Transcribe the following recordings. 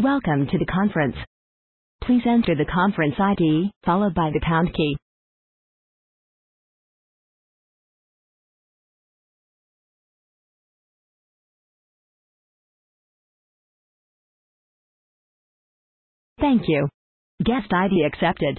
Welcome to the conference. Please enter the conference ID, followed by the pound key. Thank you. Guest ID accepted.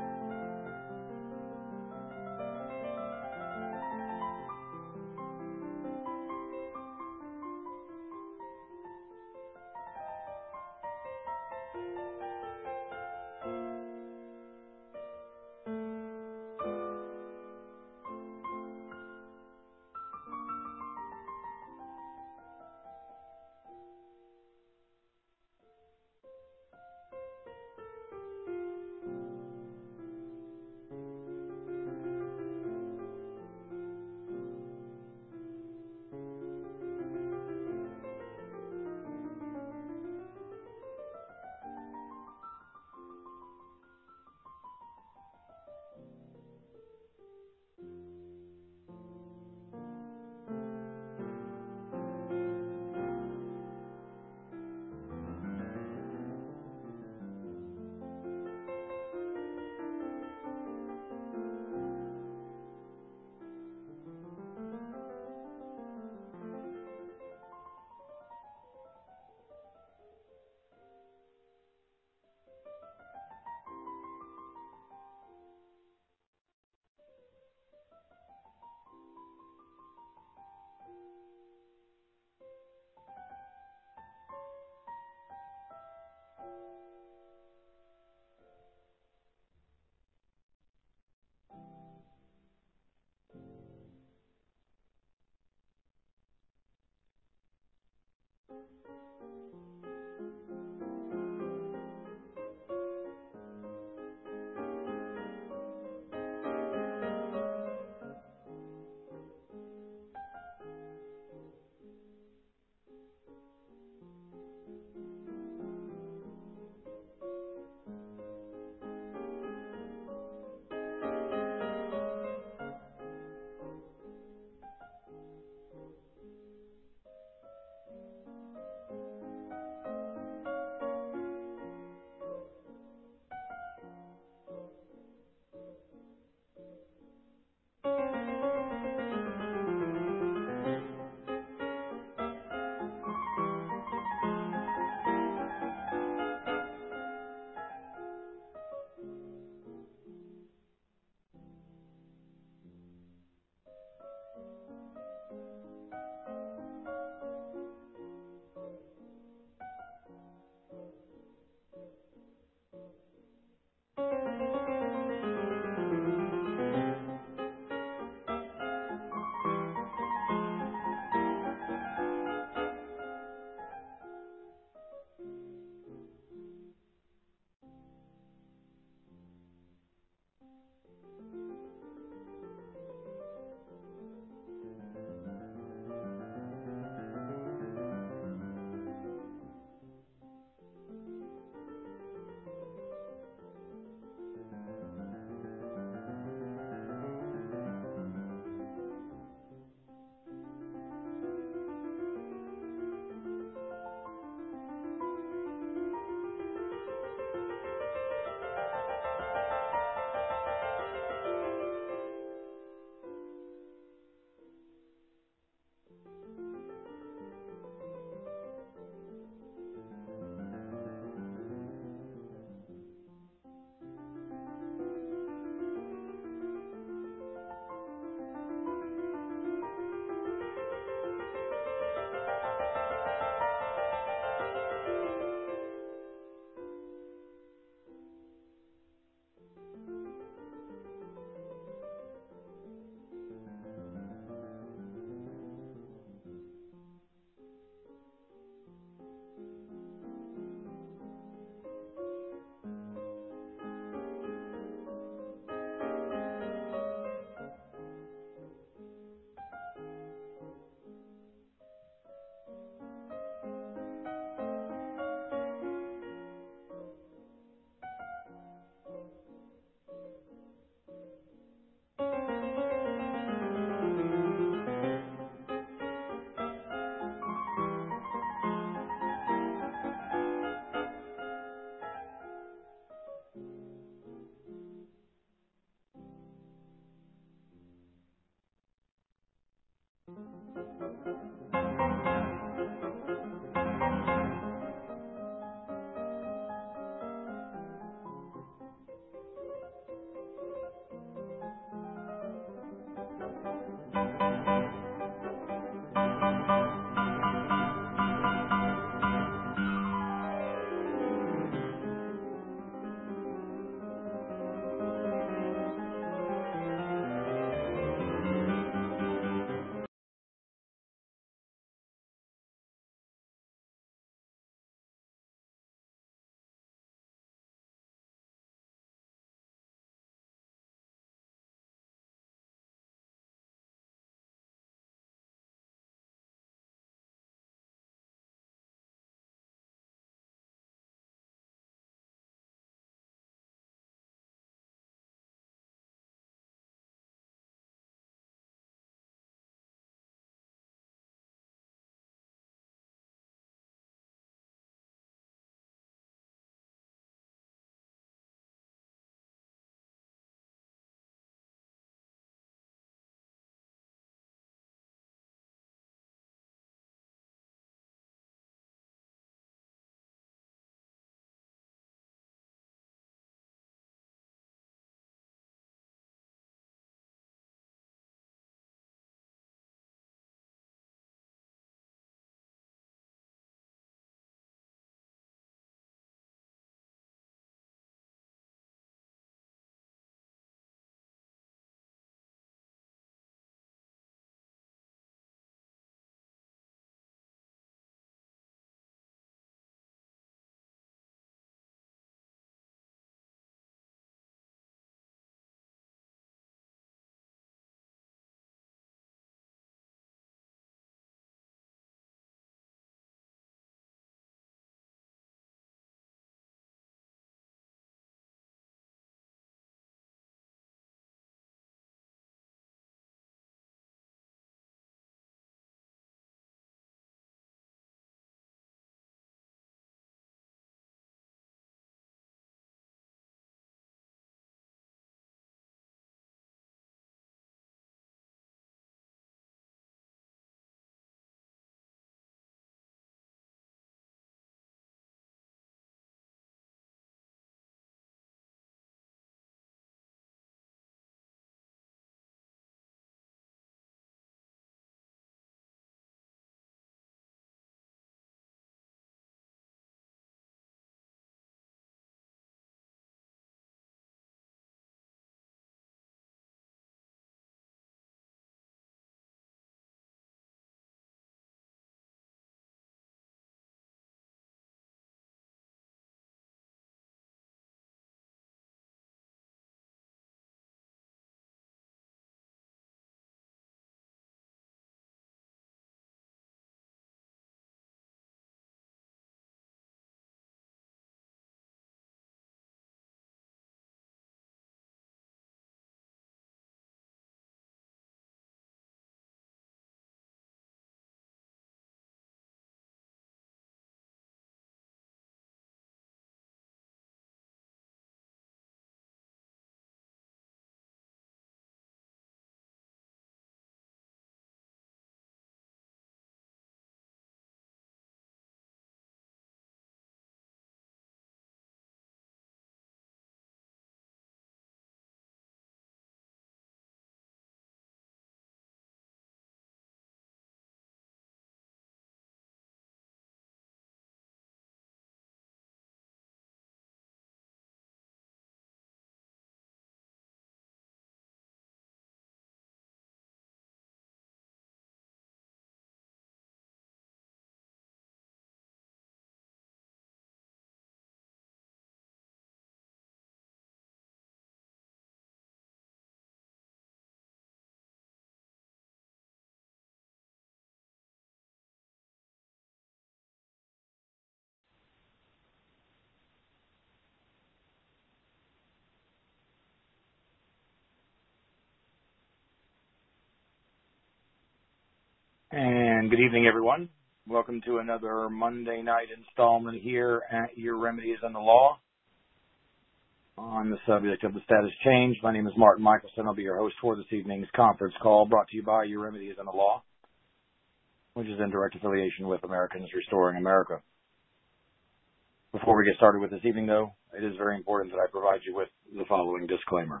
And good evening, everyone. Welcome to another Monday night installment here at Your Remedy is in the Law. On the subject of the status change, my name is Martin Michelson. I'll be your host for this evening's conference call brought to you by Your Remedy is in the Law, which is in direct affiliation with Americans Restoring America. Before we get started with this evening, though, it is very important that I provide you with the following disclaimer.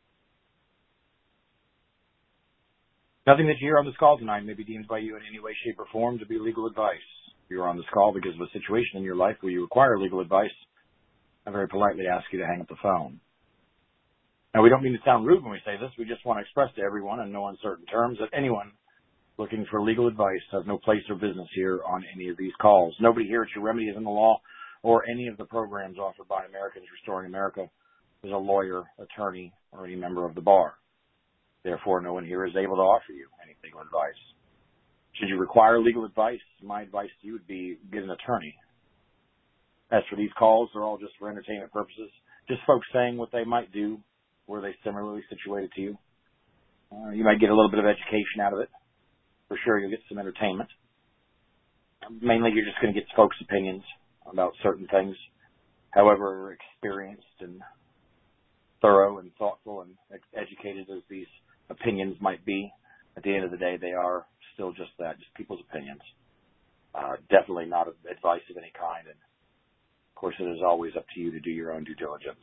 Nothing that you hear on this call tonight may be deemed by you in any way, shape, or form to be legal advice. You are on this call because of a situation in your life where you require legal advice. I very politely ask you to hang up the phone. Now, we don't mean to sound rude when we say this. We just want to express to everyone in no uncertain terms that anyone looking for legal advice has no place or business here on any of these calls. Nobody here at Your Remedy is in the Law or any of the programs offered by Americans Restoring America is a lawyer, attorney, or any member of the bar. Therefore, no one here is able to offer you any legal advice. Should you require legal advice, my advice to you would be get an attorney. As for these calls, they're all just for entertainment purposes, just folks saying what they might do were they similarly situated to you. You might get a little bit of education out of it. For sure, you'll get some entertainment. Mainly, you're just going to get folks' opinions about certain things, however experienced and thorough and thoughtful and educated as these opinions might be. At the end of the day, they are still just that, just people's opinions. Definitely not advice of any kind. And, of course, it is always up to you to do your own due diligence.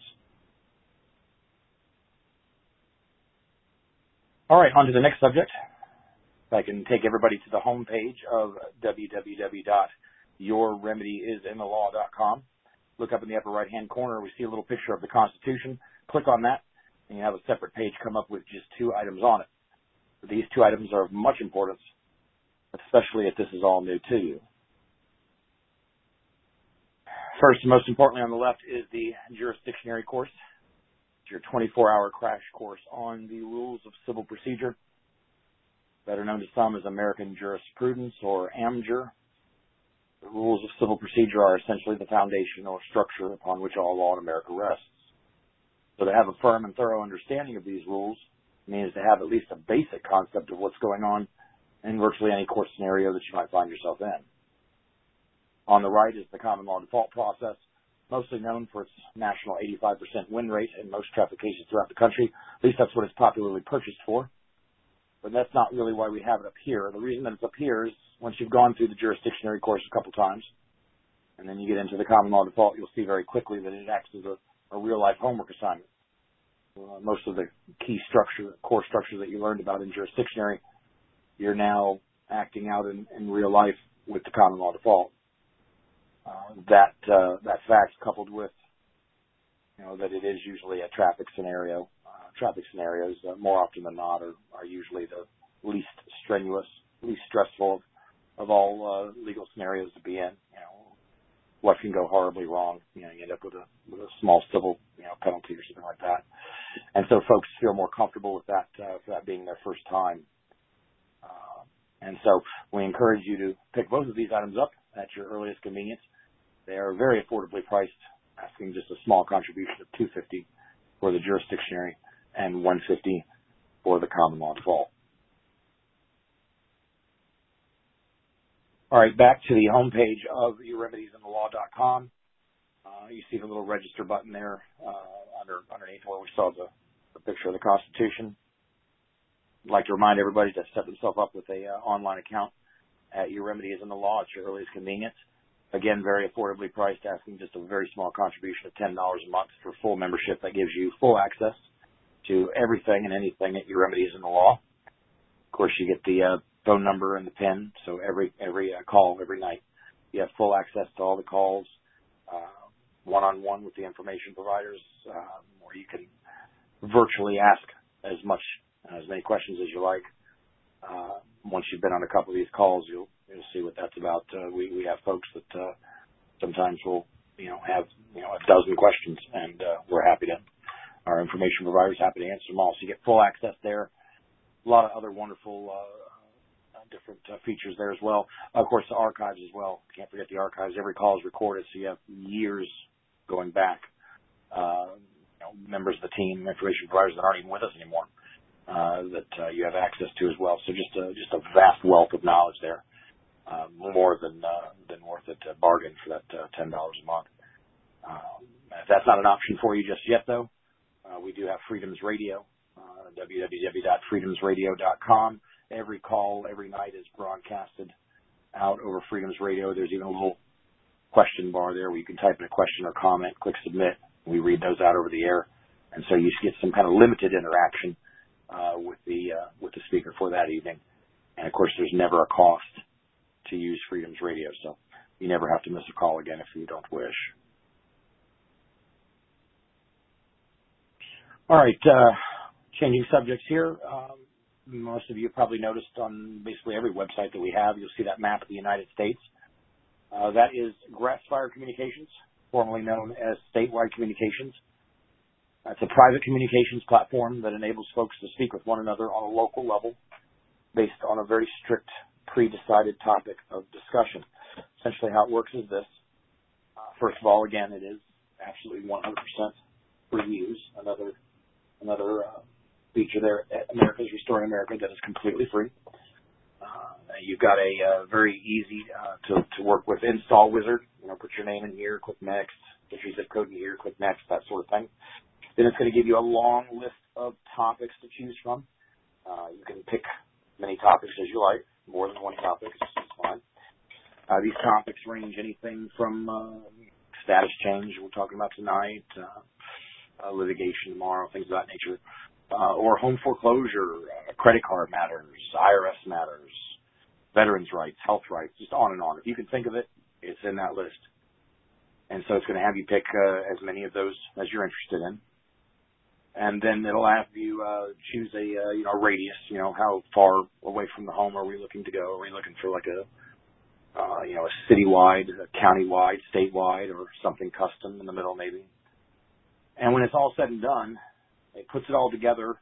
All right, on to the next subject. If I can take everybody to the homepage of www.yourremedyisinthelaw.com. Look up in the upper right-hand corner. We see a little picture of the Constitution. Click on that, and you have a separate page come up with just two items on it. These two items are of much importance, especially if this is all new to you. First and most importantly on the left is the jurisdictionary course. It's your 24-hour crash course on the rules of civil procedure, better known to some as American jurisprudence or AMJUR. The rules of civil procedure are essentially the foundation or structure upon which all law in America rests. So to have a firm and thorough understanding of these rules means to have at least a basic concept of what's going on in virtually any court scenario that you might find yourself in. On the right is the common law default process, mostly known for its national 85% win rate in most traffic cases throughout the country. At least that's what it's popularly purchased for. But that's not really why we have it up here. The reason that it's up here is once you've gone through the jurisdictionary course a couple times, and then you get into the common law default, you'll see very quickly that it acts as a real-life homework assignment. Most of the key core structure that you learned about in jurisdictionary, you're now acting out in real life with the common law default. That fact, coupled with that it is usually a traffic scenario. Traffic scenarios, more often than not, are usually the least strenuous, least stressful of all legal scenarios to be in. What can go horribly wrong? You end up with a small civil penalty or something like that. And so folks feel more comfortable with that for that being their first time. And so we encourage you to pick both of these items up at your earliest convenience. They are very affordably priced, asking just a small contribution of $250 for the jurisdictionary and $150 for the common law default. All right, back to the homepage of yourremedyisinthelaw.com. You see the little register button there underneath where we saw the picture of the Constitution. I'd like to remind everybody to set themselves up with a online account at Your Remedy is in the Law at your earliest convenience. Again, very affordably priced, asking just a very small contribution of $10 a month for full membership. That gives you full access to everything and anything at Your Remedy is in the Law. Of course, you get the phone number and the PIN, so every call every night. You have full access to all the calls, one-on-one with the information providers, where you can virtually ask as many questions as you like. Once you've been on a couple of these calls, you'll see what that's about. We have folks that sometimes will have a dozen questions, and our information providers happy to answer them all. So you get full access there. A lot of other wonderful different features there as well. Of course, the archives as well. Can't forget the archives. Every call is recorded, so you have years going back. Members of the team, information providers that aren't even with us anymore, that you have access to as well. So just a vast wealth of knowledge there, more than worth it to bargain for that $10 a month. If that's not an option for you just yet, though, we do have Freedoms Radio, www.freedomsradio.com. Every call, every night is broadcasted out over Freedoms Radio. There's even a little question bar there where you can type in a question or comment, click submit. We read those out over the air. And so you get some kind of limited interaction with the speaker for that evening. And, of course, there's never a cost to use Freedoms Radio, so you never have to miss a call again if you don't wish. All right, changing subjects here. Most of you probably noticed on basically every website that we have, you'll see that map of the United States. That is Grassfire Communications, formerly known as Statewide Communications. It's a private communications platform that enables folks to speak with one another on a local level based on a very strict, pre-decided topic of discussion. Essentially how it works is this. First of all, again, it is actually 100% free use. Another feature there at America's Restoring America that is completely free. You've got a very easy to work with install wizard. Put your name in here, click next. Put your zip code in here, click next, that sort of thing. Then it's going to give you a long list of topics to choose from. You can pick many topics as you like. More than one topic is fine. These topics range anything from status change, we're talking about tonight, litigation tomorrow, things of that nature, or home foreclosure, credit card matters, IRS matters, veterans' rights, health rights, just on and on. If you can think of it, it's in that list. And so it's going to have you pick as many of those as you're interested in. And then it'll have you choose a radius, how far away from the home are we looking to go? Are we looking for like a citywide, a countywide, statewide, or something custom in the middle maybe? And when it's all said and done, it puts it all together,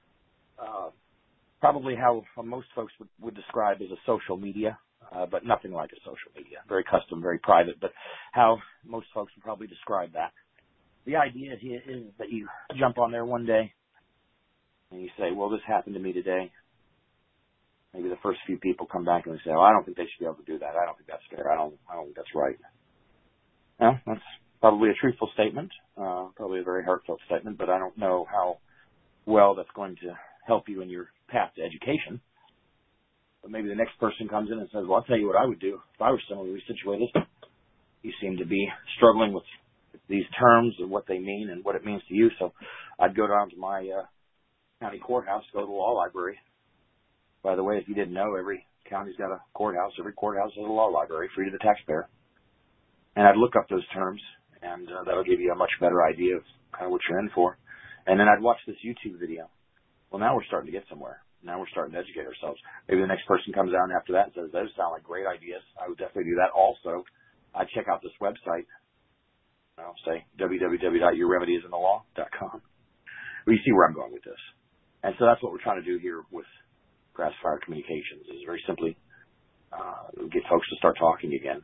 probably how most folks would describe as a social media, but nothing like a social media. Very custom, very private, but how most folks would probably describe that. The idea is that you jump on there one day and you say, well, this happened to me today. Maybe the first few people come back and they say, oh, I don't think they should be able to do that. I don't think that's fair. I don't think that's right. Well, that's probably a truthful statement, probably a very heartfelt statement, but I don't know how well that's going to help you in your path to education. But maybe the next person comes in and says, well, I'll tell you what I would do if I were similarly situated. You seem to be struggling with these terms and what they mean and what it means to you. So I'd go down to my county courthouse, go to the law library. By the way, if you didn't know, every county's got a courthouse. Every courthouse has a law library, free to the taxpayer. And I'd look up those terms, and that'll give you a much better idea of kind of what you're in for. And then I'd watch this YouTube video. Well, now we're starting to get somewhere. Now we're starting to educate ourselves. Maybe the next person comes out after that and says, those sound like great ideas. I would definitely do that also. I'd check out this website. I'll say www.yourremedyisinthelaw.com. Well, you see where I'm going with this. And so that's what we're trying to do here with Grassfire Communications, is very simply get folks to start talking again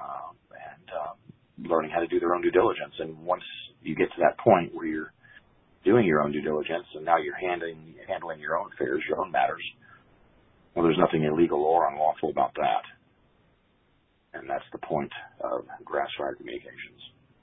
and learning how to do their own due diligence. And once you get to that point where you're doing your own due diligence and now you're handling your own affairs, your own matters, well, there's nothing illegal or unlawful about that. And that's the point of Grassfire Communications.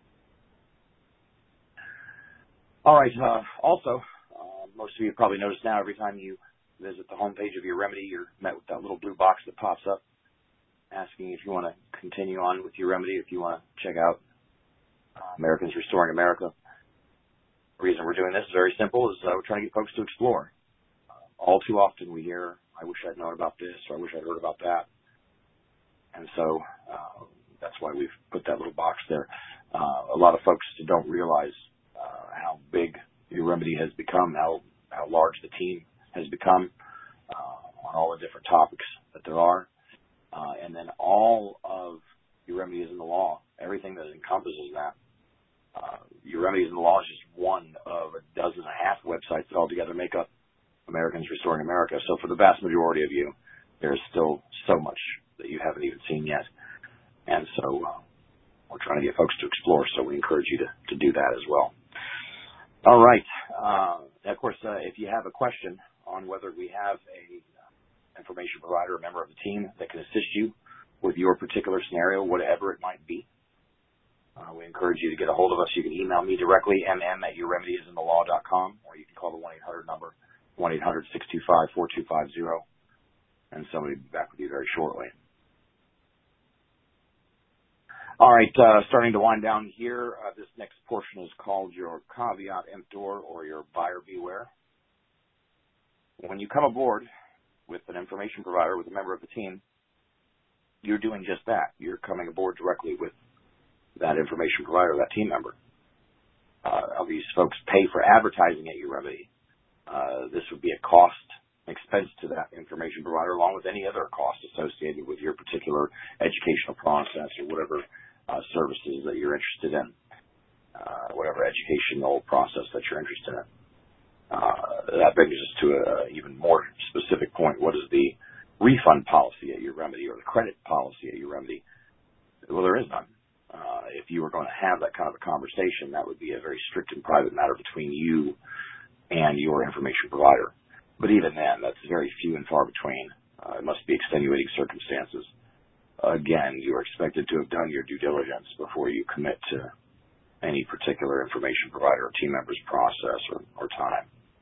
All right. Also, most of you probably notice now every time you visit the homepage of Your Remedy, you're met with that little blue box that pops up asking if you want to continue on with Your Remedy, if you want to check out Americans Restoring America. The reason we're doing this is very simple, is we're trying to get folks to explore. All too often we hear, I wish I'd known about this, or I wish I'd heard about that. And so that's why we've put that little box there. A lot of folks don't realize how big Your Remedy has become, how large the team has become on all the different topics that there are. And then all of Your Remedy is in the Law, everything that encompasses that. Your Remedy is in the Law is just one of a dozen and a half websites that altogether make up Americans Restoring America. So for the vast majority of you, there's still so much that you haven't even seen yet. And so we're trying to get folks to explore, so we encourage you to do that as well. All right. Of course, if you have a question on whether we have a information provider, a member of the team that can assist you with your particular scenario, whatever it might be. We encourage you to get a hold of us. You can email me directly, mm@yourremedyisinthe.law.com, or you can call the 1-800 number, 1-800-625-4250, and somebody will be back with you very shortly. All right, starting to wind down here, this next portion is called your caveat emptor, or your buyer beware. When you come aboard with an information provider, with a member of the team, you're doing just that. You're coming aboard directly with that information provider, that team member. These folks pay for advertising at Your Remedy. This would be a cost, expense to that information provider, along with any other cost associated with your particular educational process or whatever services that you're interested in, whatever educational process that you're interested in. That brings us to an even more specific point. What is the refund policy at Your Remedy, or the credit policy at Your Remedy? Well, there is none. If you were going to have that kind of a conversation, that would be a very strict and private matter between you and your information provider. But even then, that's very few and far between. It must be extenuating circumstances. Again, you are expected to have done your due diligence before you commit to any particular information provider or team member's process or time.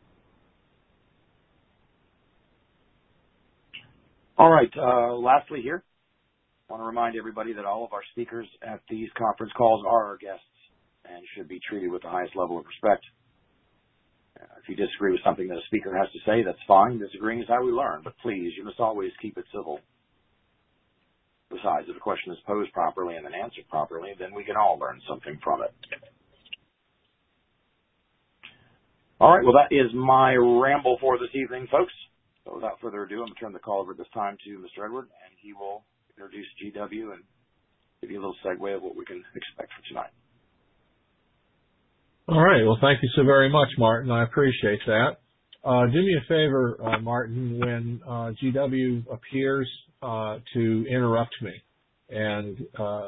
All right, lastly here, I want to remind everybody that all of our speakers at these conference calls are our guests and should be treated with the highest level of respect. If you disagree with something that a speaker has to say, that's fine. Disagreeing is how we learn, but please, you must always keep it civil. Besides, if a question is posed properly and then answered properly, then we can all learn something from it. All right, well, that is my ramble for this evening, folks. So without further ado, I'm going to turn the call over this time to Mr. Edward, and he will introduce GW and give you a little segue of what we can expect for tonight. All right. Well, thank you so very much, Martin. I appreciate that. Do me a favor, Martin, when GW appears to interrupt me, and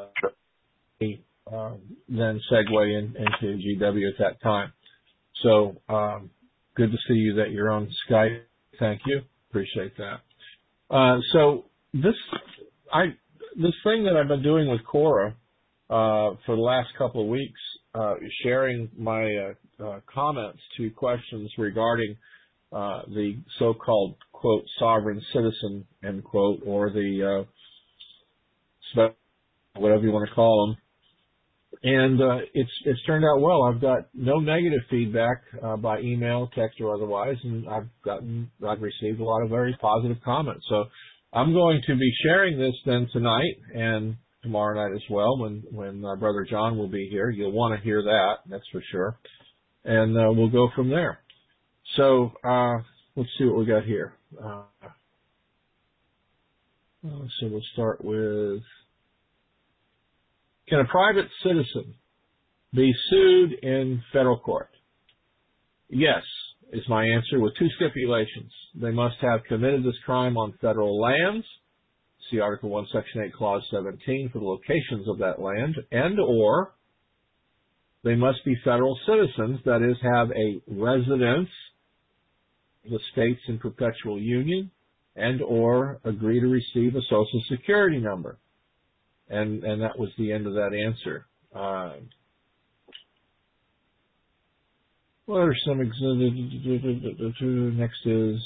then segue into GW at that time. So good to see you that you're on Skype. Thank you. Appreciate that. So this thing that I've been doing with Quora for the last couple of weeks, sharing my comments to questions regarding the so-called, quote, sovereign citizen, end quote, or the whatever you want to call them. And it's turned out well. I've got no negative feedback by email, text, or otherwise, and I've received a lot of very positive comments. So I'm going to be sharing this then tonight and tomorrow night as well, when Brother John will be here. You'll want to hear that, that's for sure. And we'll go from there. So let's see what we got here. So we'll start with, can a private citizen be sued in federal court? Yes, is my answer, with two stipulations. They must have committed this crime on federal lands. See Article 1, Section 8, Clause 17 for the locations of that land, and or they must be federal citizens, that is, have a residence in the states in perpetual union, and or agree to receive a Social Security number. And that was the end of that answer. What are some next is,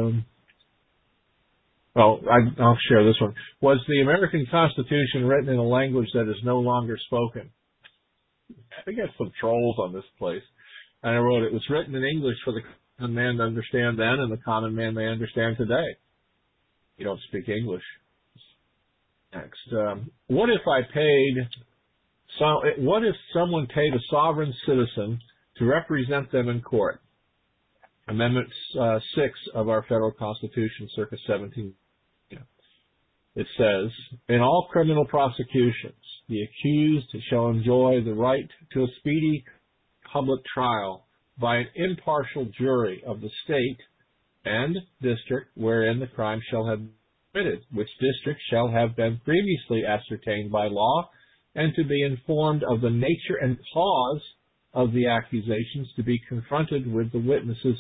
I'll share this one. Was the American Constitution written in a language that is no longer spoken? I think I have some trolls on this place. And I wrote, it was written in English for the common man to understand then, and the common man may understand today. You don't speak English. Next, what if someone paid a sovereign citizen to represent them in court? Amendment 6 of our federal Constitution, circa 17. It says, in all criminal prosecutions, the accused shall enjoy the right to a speedy public trial by an impartial jury of the state and district wherein the crime shall have been committed, which district shall have been previously ascertained by law, and to be informed of the nature and cause of the accusations, to be confronted with the witnesses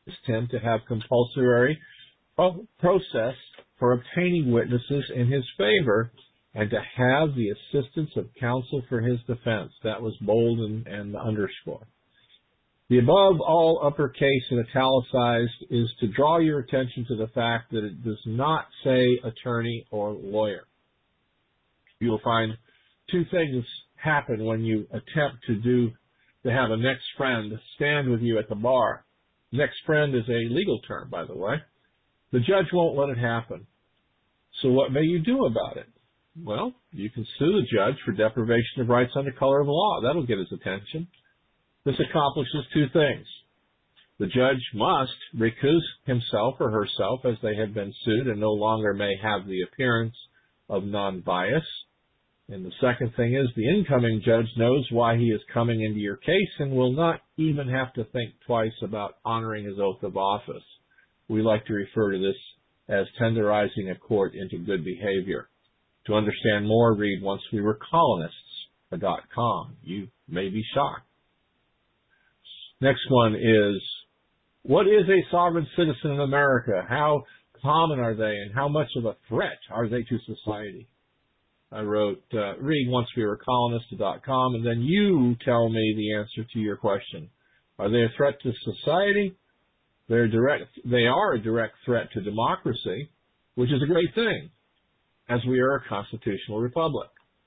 him to have compulsory process for obtaining witnesses in his favor and to have the assistance of counsel for his defense. That was bold and underscore. The above all uppercase and italicized is to draw your attention to the fact that it does not say attorney or lawyer. You will find two things happen when you attempt to have a next friend stand with you at the bar. Next friend is a legal term, by the way. The judge won't let it happen. So what may you do about it? Well, you can sue the judge for deprivation of rights under color of law. That'll get his attention. This accomplishes two things. The judge must recuse himself or herself as they have been sued and no longer may have the appearance of non-bias. And the second thing is the incoming judge knows why he is coming into your case and will not even have to think twice about honoring his oath of office. We like to refer to this as tenderizing a court into good behavior. To understand more, read OnceWeWereColonists.com. You may be shocked. Next one is, what is a sovereign citizen in America? How common are they and how much of a threat are they to society? I wrote, read OnceWeWereColonists.com, and then you tell me the answer to your question. Are they a threat to society? They are a direct threat to democracy, which is a great thing, as we are a constitutional republic.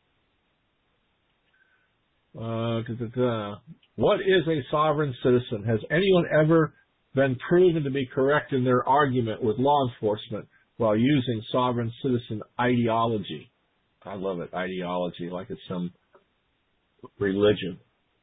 What is a sovereign citizen? Has anyone ever been proven to be correct in their argument with law enforcement while using sovereign citizen ideology? I love it, ideology, like it's some religion.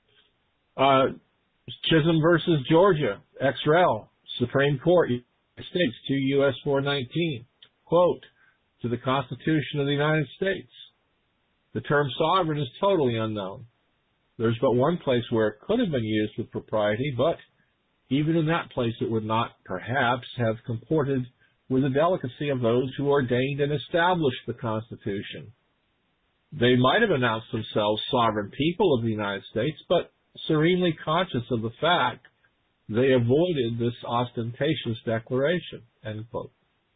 Chisholm versus Georgia, ex-rel, Supreme Court, United States, 2 U.S. 419. Quote, to the Constitution of the United States. The term sovereign is totally unknown. There's but one place where it could have been used with propriety, but even in that place it would not, perhaps, have comported with the delicacy of those who ordained and established the Constitution. They might have announced themselves sovereign people of the United States, but serenely conscious of the fact they avoided this ostentatious declaration, end quote.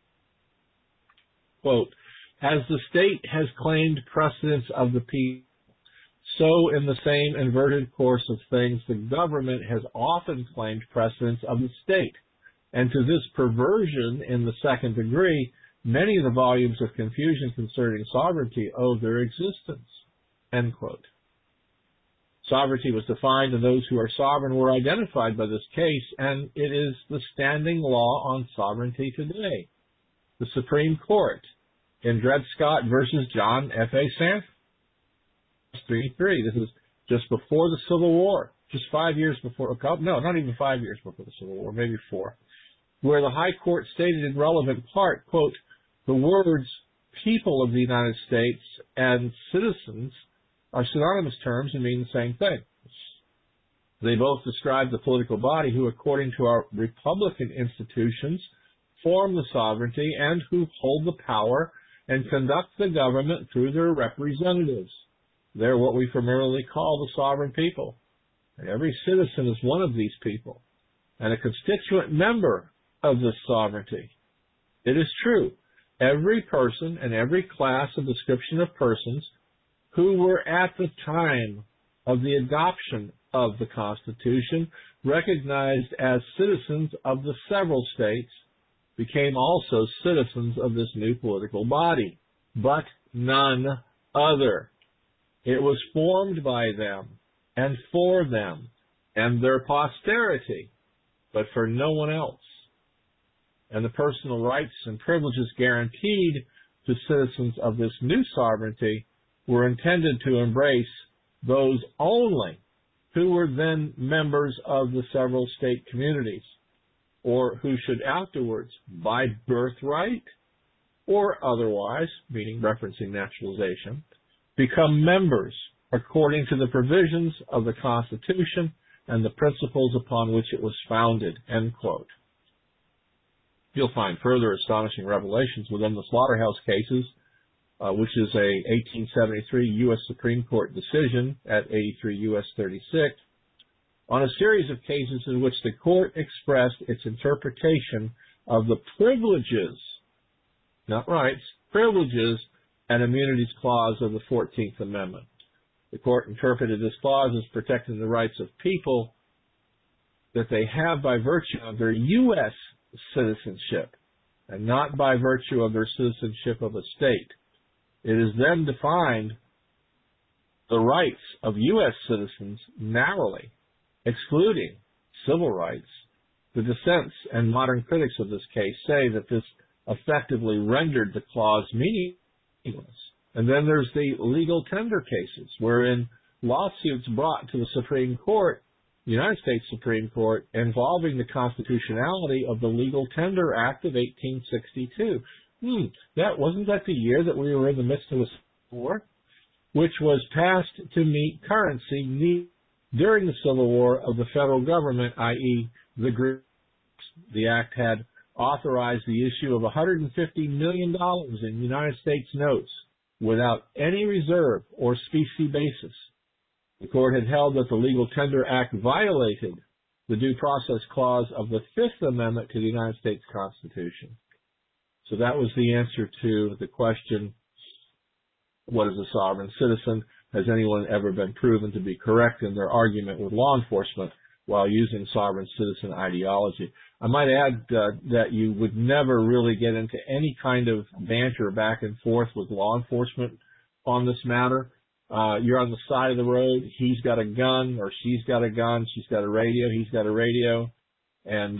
Quote, as the state has claimed precedence of the people, so in the same inverted course of things, the government has often claimed precedence of the state. And to this perversion in the second degree, many of the volumes of confusion concerning sovereignty owe their existence, end quote. Sovereignty was defined, and those who are sovereign were identified by this case, and it is the standing law on sovereignty today. The Supreme Court in Dred Scott versus John F.A. Sanders, 3-3. This is just before the Civil War, just 5 years before, no, not even 5 years before the Civil War, maybe 4, where the High Court stated in relevant part, quote, the words people of the United States and citizens are synonymous terms and mean the same thing. They both describe the political body who, according to our republican institutions, form the sovereignty and who hold the power and conduct the government through their representatives. They're what we familiarly call the sovereign people. And every citizen is one of these people and a constituent member of this sovereignty. It is true, every person and every class of description of persons who were at the time of the adoption of the Constitution recognized as citizens of the several states became also citizens of this new political body, but none other. It was formed by them and for them and their posterity, but for no one else. And the personal rights and privileges guaranteed to citizens of this new sovereignty were intended to embrace those only who were then members of the several state communities, or who should afterwards, by birthright or otherwise, meaning referencing naturalization, become members according to the provisions of the Constitution and the principles upon which it was founded, end quote. You'll find further astonishing revelations within the slaughterhouse cases, which is a 1873 U.S. Supreme Court decision at 83 U.S. 36, on a series of cases in which the court expressed its interpretation of the privileges, not rights, privileges and immunities clause of the 14th Amendment. The court interpreted this clause as protecting the rights of people that they have by virtue of their U.S. citizenship and not by virtue of their citizenship of a state. It is then defined the rights of U.S. citizens narrowly, excluding civil rights. The dissents and modern critics of this case say that this effectively rendered the clause meaningless. And then there's the legal tender cases, wherein lawsuits brought to the Supreme Court, the United States Supreme Court, involving the constitutionality of the Legal Tender Act of 1862. Wasn't that the year that we were in the midst of a civil war, which was passed to meet currency needs during the Civil War of the federal government, i.e. the Greeks. The act had authorized the issue of $150 million in United States notes without any reserve or specie basis. The court had held that the Legal Tender Act violated the Due Process Clause of the Fifth Amendment to the United States Constitution. So that was the answer to the question, what is a sovereign citizen? Has anyone ever been proven to be correct in their argument with law enforcement while using sovereign citizen ideology? I might add that you would never really get into any kind of banter back and forth with law enforcement on this matter. You're on the side of the road. He's got a gun, or she's got a gun. She's got a radio. He's got a radio. And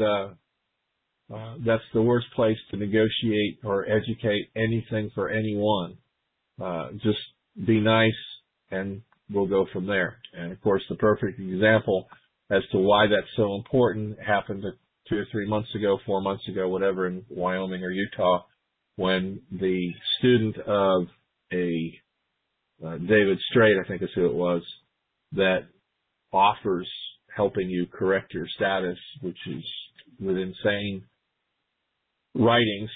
that's the worst place to negotiate or educate anything for anyone. Just be nice, and we'll go from there. And, of course, the perfect example as to why that's so important happened 2 or 3 months ago, 4 months ago, whatever, in Wyoming or Utah, when the student of a David Strait, I think is who it was, that offers helping you correct your status, which is with insane writings,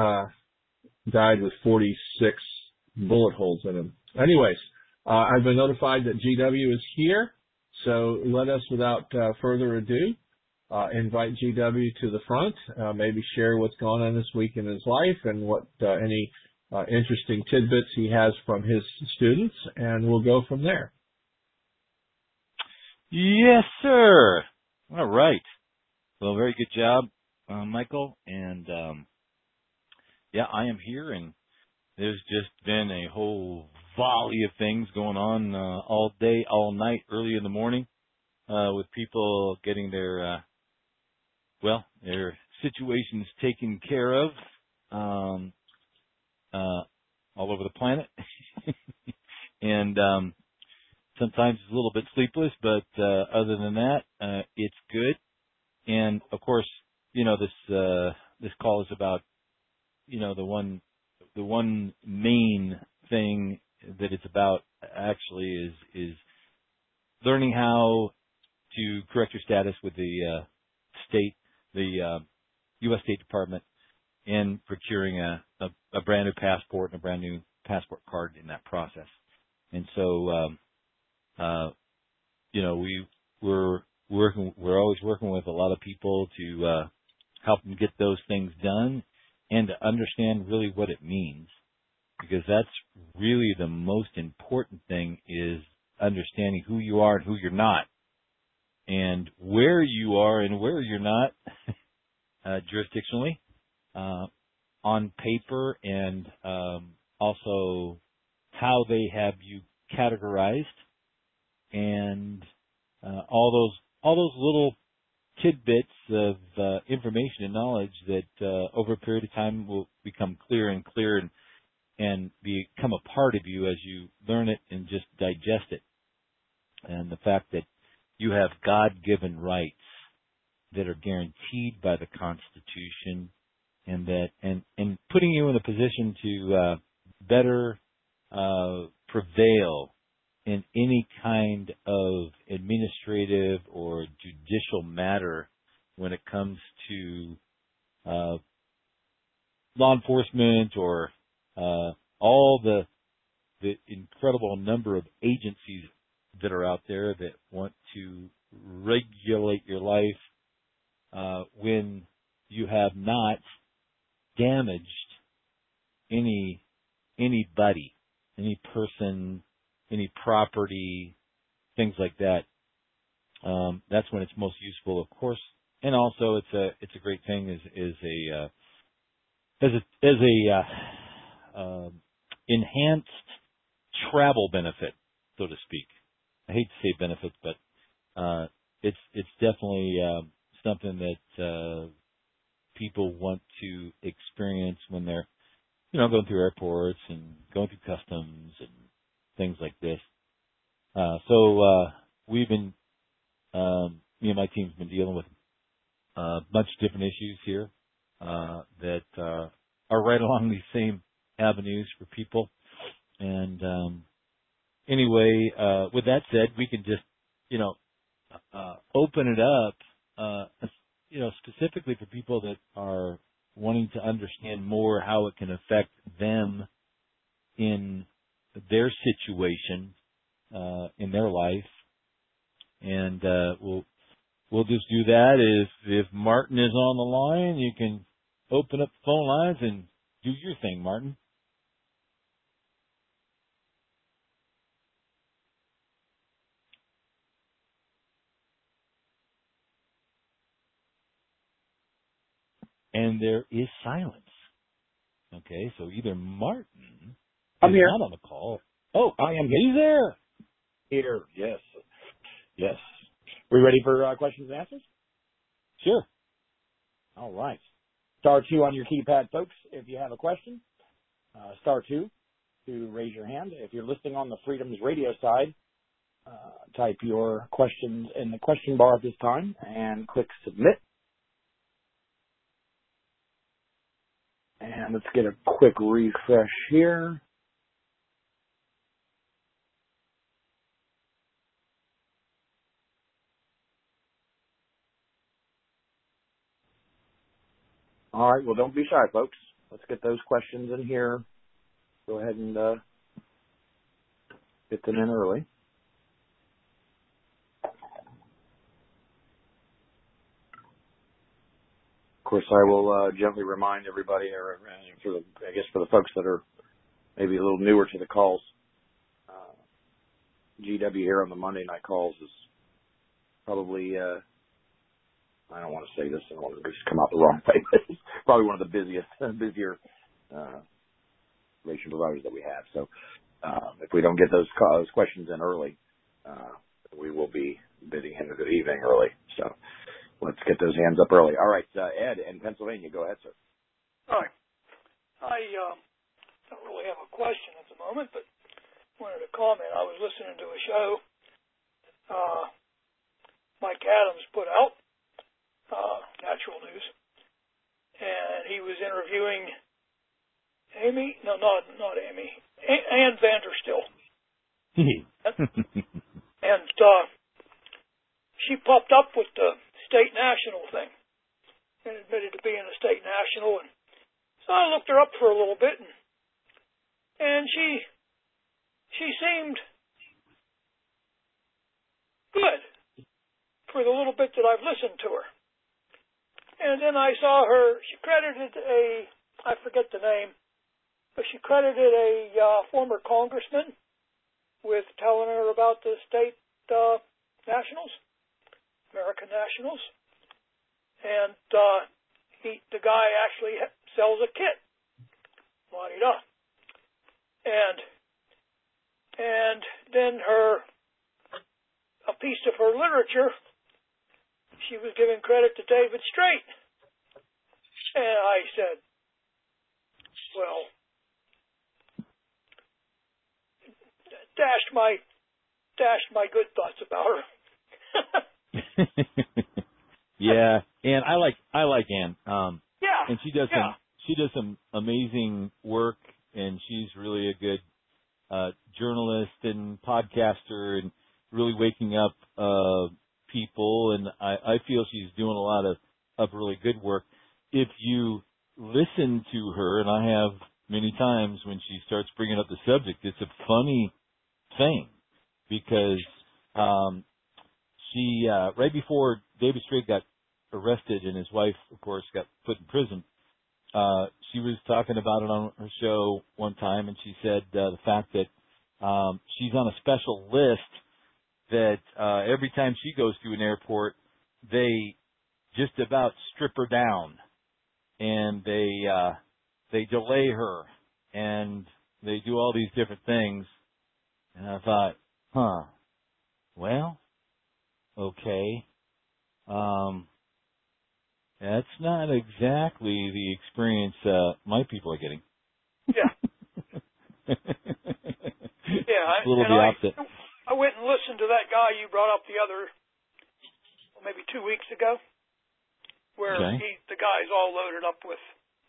died with 46 bullet holes in him. Anyways, I've been notified that GW is here, so let us, without further ado, invite GW to the front, maybe share what's going on this week in his life and what any interesting tidbits he has from his students, and we'll go from there. Yes, sir. All right. Well, very good job, Michael. And, I am here, and there's just been a whole volley of things going on all day, all night, early in the morning, with people getting their situations taken care of all over the planet. And sometimes it's a little bit sleepless, but other than that, it's good. And, of course, this call is about, the one main thing that it's about actually is learning how to correct your status with the U.S. State Department, and procuring a brand new passport and a brand new passport card in that process. And so, we're always working with a lot of people to help them get those things done and to understand really what it means, because that's really the most important thing, is understanding who you are and who you're not, and where you are and where you're not jurisdictionally, on paper, and also how they have you categorized, and all those little tidbits of information and knowledge that over a period of time will become clearer and clearer, and become a part of you as you learn it and just digest it. And the fact that you have God-given rights that are guaranteed by the Constitution, and putting you in a position to better prevail in any kind of administrative or judicial matter when it comes to law enforcement, or all the incredible number of agencies that are out there that want to regulate your life when you have not damaged anybody, any person, any property, things like that. That's when it's most useful, of course. And also, it's a great thing as a enhanced travel benefit, so to speak. I hate to say benefits, but it's definitely something that people want to experience when they're going through airports and going through customs and things like this. So we've been me and my team's been dealing with a bunch of different issues here that are right along these same avenues for people. And anyway, with that said, we can just open it up, specifically for people that are wanting to understand more how it can affect them in their situation in their life. And we'll just do that. If Martin is on the line, you can open up the phone lines and do your thing, Martin. And there is silence. Okay, so either Martin I'm is here. not on the call. Oh, I am he's there. here. Yes. Yes. We ready for questions and answers? Sure. All right. Star 2 on your keypad, folks, if you have a question. Star 2 to raise your hand. If you're listening on the Freedoms Radio side, type your questions in the question bar at this time and click submit. And let's get a quick refresh here. All right. Well, don't be shy, folks. Let's get those questions in here. Go ahead and get them in early. Of course, I will gently remind everybody, or for the folks that are maybe a little newer to the calls, GW here on the Monday night calls is probably, I don't want to say this, I don't want to just come out the wrong way, but it's probably one of the busier information providers that we have. So if we don't get those questions in early, we will be bidding him a good evening early. So let's get those hands up early. All right, Ed in Pennsylvania, go ahead, sir. All right. I don't really have a question at the moment, but wanted to comment. I was listening to a show Mike Adams put out, Natural News, and he was interviewing Amy. No, not Amy. Ann Vanderstill. And she popped up with the state national thing and admitted to being a state national. And so I looked her up for a little bit, and she seemed good for the little bit that I've listened to her. And then I saw her, she credited I forget the name, but she credited a former congressman with telling her about the state nationals, American nationals. And the guy actually sells a kit. La-di-da. And then a piece of her literature, she was giving credit to David Straight. And I said, well, dashed my good thoughts about her. Yeah, and I like Ann. Yeah. And she does some amazing work, and she's really a good journalist and podcaster, and really waking up people. And I feel she's doing a lot of really good work. If you listen to her, and I have many times when she starts bringing up the subject, it's a funny thing because She right before David Strait got arrested and his wife, of course, got put in prison, she was talking about it on her show one time, and she said the fact that she's on a special list that every time she goes to an airport, they just about strip her down, and they delay her, and they do all these different things. And I thought, well, okay. That's not exactly the experience my people are getting. Yeah. Yeah, a little the opposite. I went and listened to that guy you brought up the other, maybe 2 weeks ago, where the guy's all loaded up with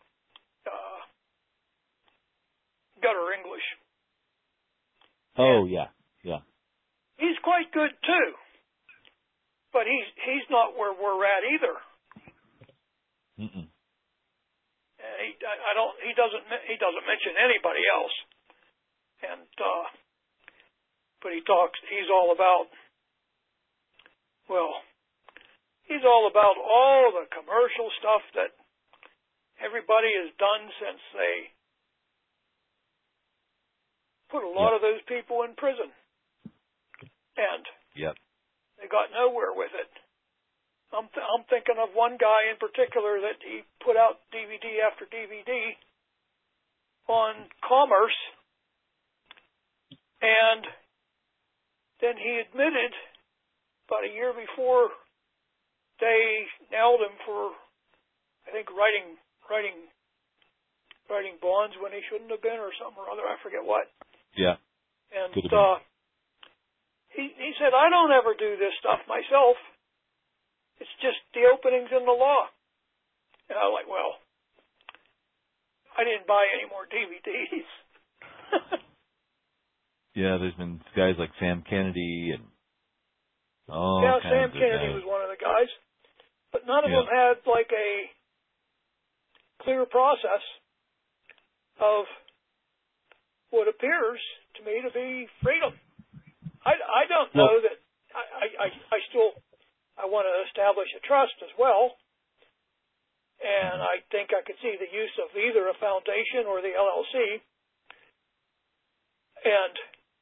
gutter English. Oh, and yeah. He's quite good too, but he's not where we're at either. Mm-mm. He doesn't mention anybody else, and but he's all about all the commercial stuff that everybody has done since they put a lot of those people in prison, and they got nowhere with it. I'm thinking of one guy in particular that he put out DVD after DVD on commerce, and then he admitted about a year before they nailed him for, I think, writing bonds when he shouldn't have been, or something or other. I forget what. Yeah. And he said, I don't ever do this stuff myself. It's just the openings in the law. And I was like, well, I didn't buy any more DVDs. Yeah, there's been guys like Sam Kennedy and Sam Kennedy was one of the guys. But none of them had like a clear process of what appears to me to be freedom. I don't know that I want to establish a trust as well, and I think I could see the use of either a foundation or the LLC. And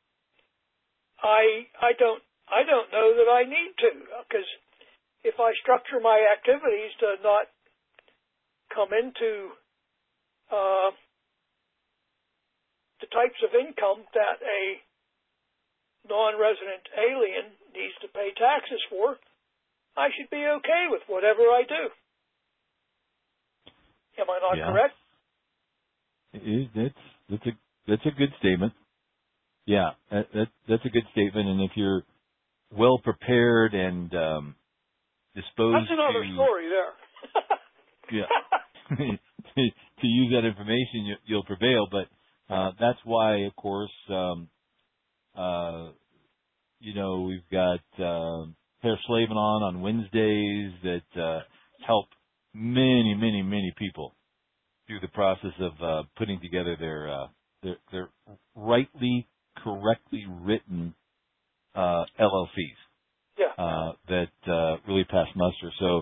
I don't know that I need to, because if I structure my activities to not come into the types of income that a non-resident alien needs to pay taxes for, I should be okay with whatever I do. Am I not correct? That's a good statement. Yeah, that's a good statement. And if you're well prepared and disposed, that's another story there. to use that information, you'll prevail. But that's why, of course, we've got Per Slavin on Wednesdays that help many people through the process of putting together their correctly written LLCs that really pass muster. So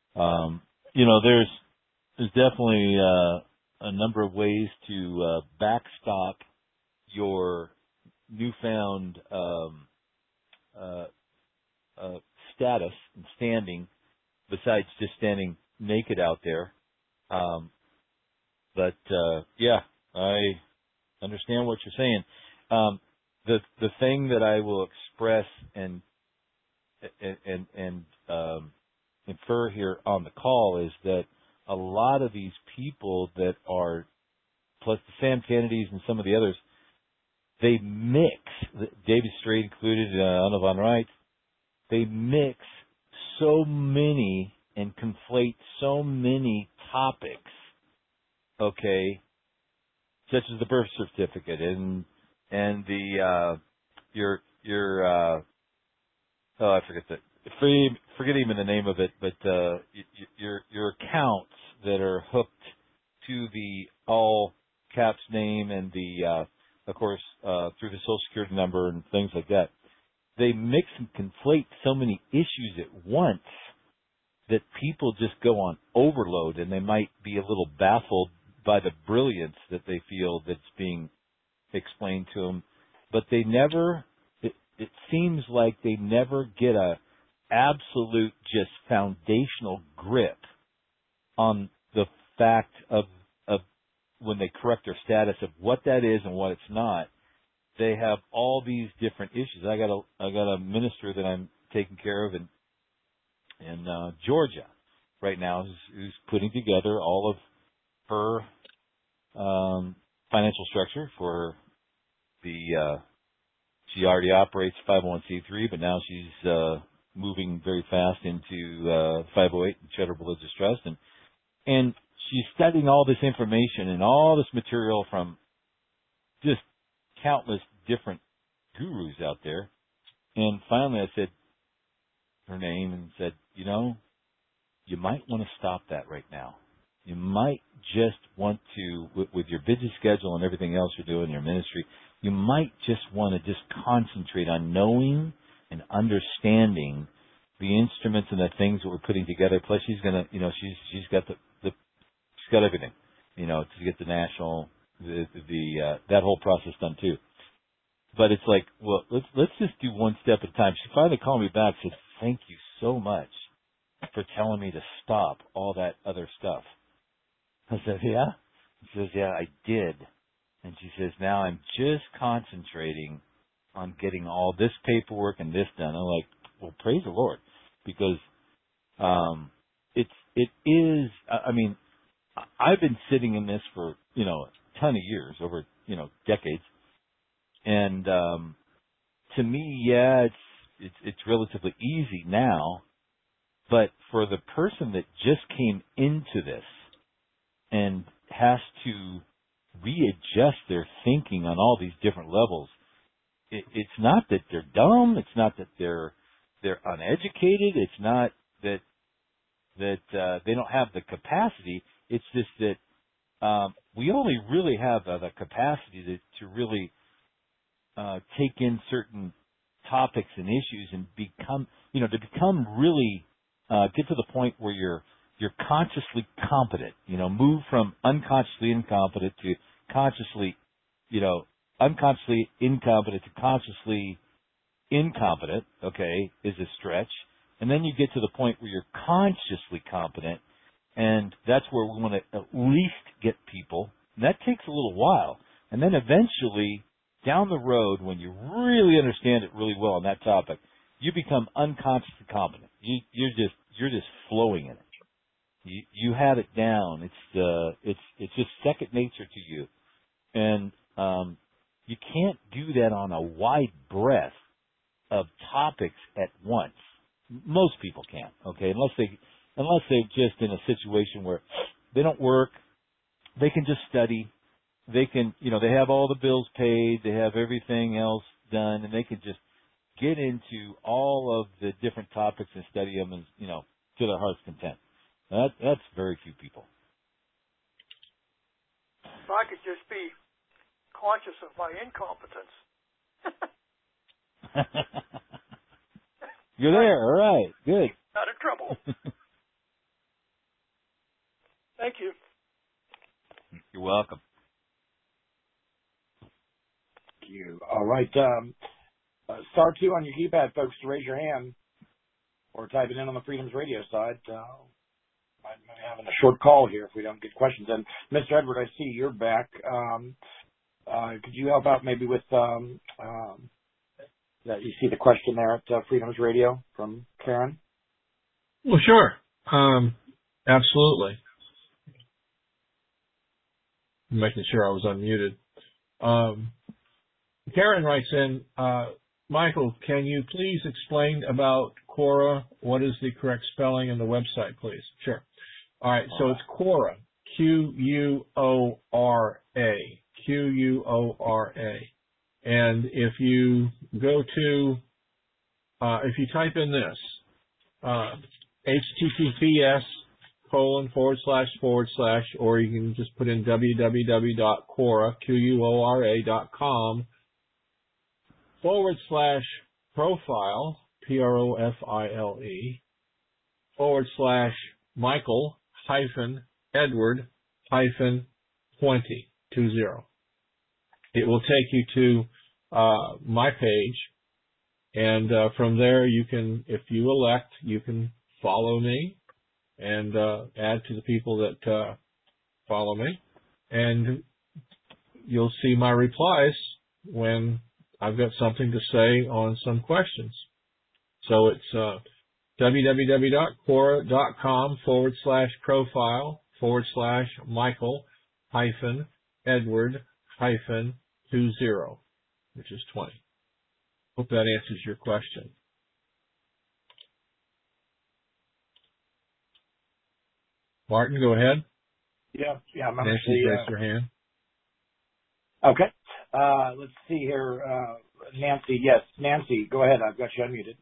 there's definitely a number of ways to backstop your newfound status and standing, besides just standing naked out there. But I understand what you're saying. The thing that I will express and infer here on the call is that a lot of these people that are, plus the Sam Kennedys and some of the others, they mix, David Strait included, Anna von Reitz, they mix so many and conflate so many topics, okay, such as the birth certificate and the I forget even the name of it, but your accounts that are hooked to the all caps name and the of course through the Social Security number and things like that. they mix and conflate so many issues at once that people just go on overload, and they might be a little baffled by the brilliance that they feel that's being explained to them. But they never, it seems like they never get a absolute, just foundational grip on the fact of when they correct their status of what that is and what it's not. They have all these different issues. I got a minister that I'm taking care of in Georgia right now who's putting together all of her financial structure for the she already operates 501c3, but now she's moving very fast into 508 and Cheddar Religious Trust, and she's studying all this information and all this material from just countless different gurus out there. And finally I said her name and said, you might want to stop that right now. You might just want to, with your busy schedule and everything else you're doing in your ministry, you might just want to just concentrate on knowing and understanding the instruments and the things that we're putting together. Plus she's gonna, she's got she's got everything, to get the national, that whole process done too. But it's like, well, let's just do one step at a time. She finally called me back and said, thank you so much for telling me to stop all that other stuff. I said, yeah? She says, yeah, I did. And she says, now I'm just concentrating on getting all this paperwork and this done. I'm like, well, praise the Lord. Because it is, I mean, I've been sitting in this for, a ton of years, over, decades. And to me, yeah, it's relatively easy now. But for the person that just came into this and has to readjust their thinking on all these different levels, it's not that they're dumb. It's not that they're uneducated. It's not that they don't have the capacity. It's just that we only really have the capacity to really take in certain topics and issues and become really get to the point where you're consciously competent. Move from unconsciously incompetent to consciously, unconsciously incompetent to consciously incompetent. Okay, is a stretch, and then you get to the point where you're consciously competent, and that's where we want to at least get people. And that takes a little while, and then eventually, down the road, when you really understand it really well on that topic, you become unconsciously competent. You're just flowing in it. You have it down. It's just second nature to you, and you can't do that on a wide breadth of topics at once. Most people can't. Okay, unless they're just in a situation where they don't work, they can just study. They can, they have all the bills paid, they have everything else done, and they can just get into all of the different topics and study them, and, to their heart's content. That's very few people. If I could just be conscious of my incompetence. You're there, all right, good. Out of trouble. Thank you. You're welcome. Thank you. All right. Star 2 on your keypad, folks, to raise your hand or type it in on the Freedoms Radio side. Might be having a short call here if we don't get questions in. Mr. Edward, I see you're back. Could you help out maybe with that? You see the question there at Freedoms Radio from Karen? Well, sure. Absolutely. I'm making sure I was unmuted. Karen writes in, Michael, can you please explain about Quora? What is the correct spelling and the website, please? Sure. All right, so it's Quora, Quora, Quora. And if you go to, if you type in this, https:// or you can just put in www.quora, Quora.com // profile, PROFILE, /Michael Edward 20. It will take you to my page, and from there you can, if you elect, you can follow me and add to the people that follow me, and you'll see my replies when I've got something to say on some questions. So it's www.quora.com /profile /Michael Edward 20, which is 20. Hope that answers your question. Martin, go ahead. Yeah, I'm Nancy, actually, raise your hand. Okay. Let's see here. Nancy, yes. Nancy, go ahead. I've got you unmuted.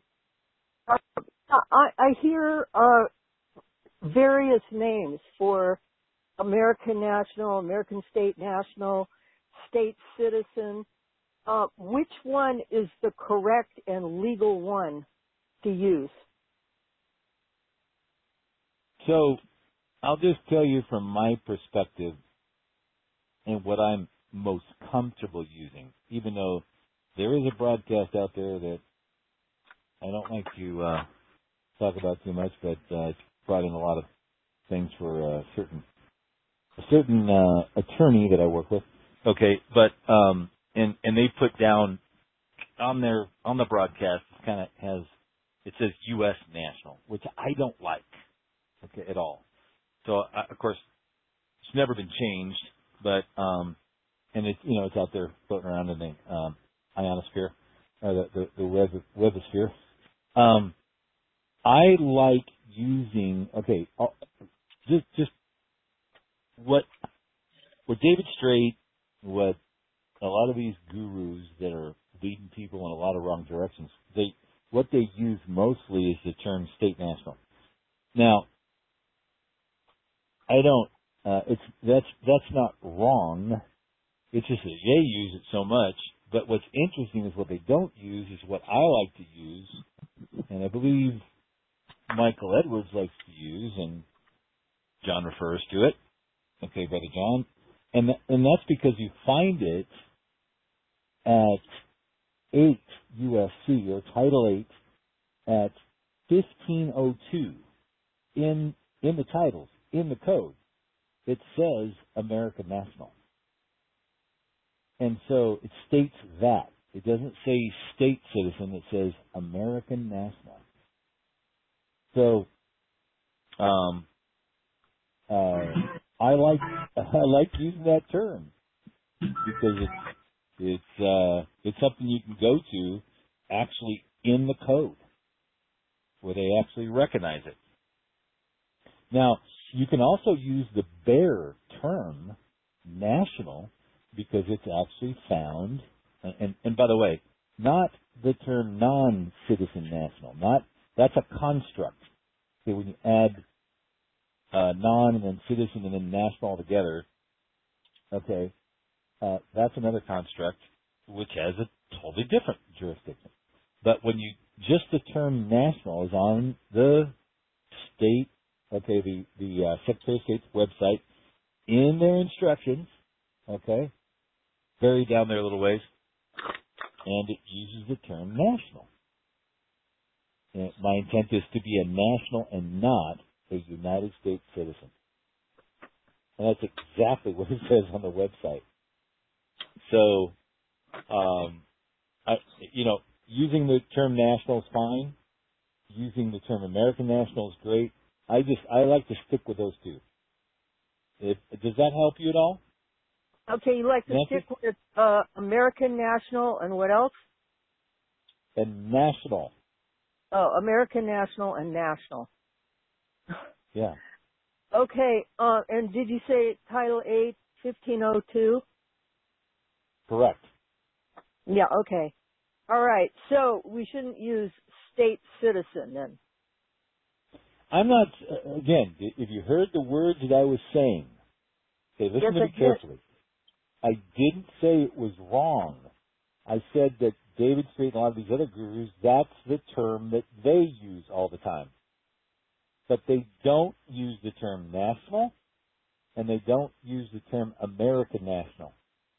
I hear various names for American national, American state national, state citizen. Which one is the correct and legal one to use? So I'll just tell you from my perspective and what I'm most comfortable using, even though there is a broadcast out there that I don't like to talk about too much, but it's brought in a lot of things for a certain attorney that I work with. Okay, but and they put down on the broadcast, it says U.S. national, which I don't like, okay, at all. So of course it's never been changed, but and it's out there floating around in the ionosphere or the webosphere. I like using just what David Straight, what a lot of these gurus that are leading people in a lot of wrong directions, what they use mostly is the term state national. Now, I don't. That's not wrong. It's just that they use it so much. But what's interesting is what they don't use is what I like to use, and I believe Michael Edwards likes to use, and John refers to it. Okay, Brother John, and that's because you find it at 8 USC or Title 8 at 1502 in the titles, in the code. It says American national. And so it states that. It doesn't say state citizen, it says American national. So I like using that term because it's something you can go to actually in the code where they actually recognize it. Now, you can also use the bare term national because it's actually found, and by the way, not the term non-citizen national. That's a construct. Okay, when you add non and then citizen and then national all together, okay, that's another construct which has a totally different jurisdiction. But when just the term national is on the state, okay, the Secretary of State's website in their instructions, okay, buried down there a little ways, and it uses the term national. And my intent is to be a national and not a United States citizen. And that's exactly what it says on the website. So, using the term national is fine. Using the term American national is great. I like to stick with those two. Does that help you at all? Okay, you like to Nancy? stick with American national and what else? And national. Oh, American national and national. Yeah. Okay, and did you say Title 8, 1502? Correct. Yeah, okay. All right, so we shouldn't use state citizen then. I'm not, again, if you heard the words that I was saying, okay, listen to me carefully. I didn't say it was wrong I said that David Spade and a lot of these other gurus, that's the term that they use all the time. But they don't use the term national, and they don't use the term American national.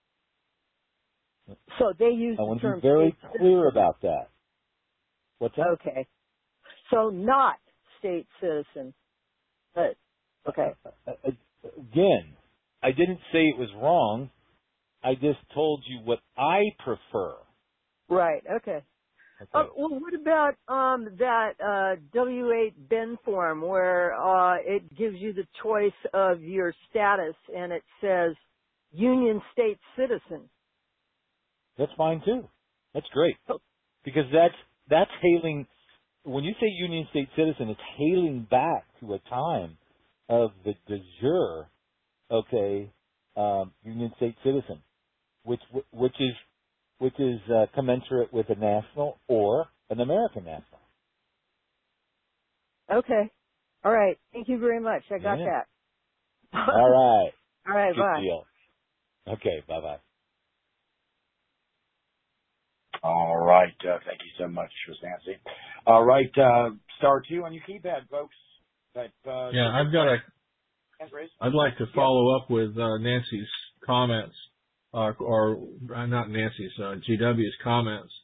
So they use I the want to term be very state clear citizen. about that. What's that? Okay. So not state citizen. But, okay. Again, I didn't say it was wrong. I just told you what I prefer. Right. Okay. Okay. Well, what about that W-8 Ben form where it gives you the choice of your status and it says Union State citizen? That's fine too. That's great. Because that's hailing, when you say Union State citizen, it's hailing back to a time of the de jure, Union State citizen, which is commensurate with a national or an American national. Okay. All right. Thank you very much. I got Yeah. that. All right. All right. Good Bye. deal. Okay. Bye-bye. All right. Thank you so much, Miss Nancy. All right. Star 2 on your keypad, folks. I'd like to follow up with Nancy's comments, or not Nancy's, GW's comments.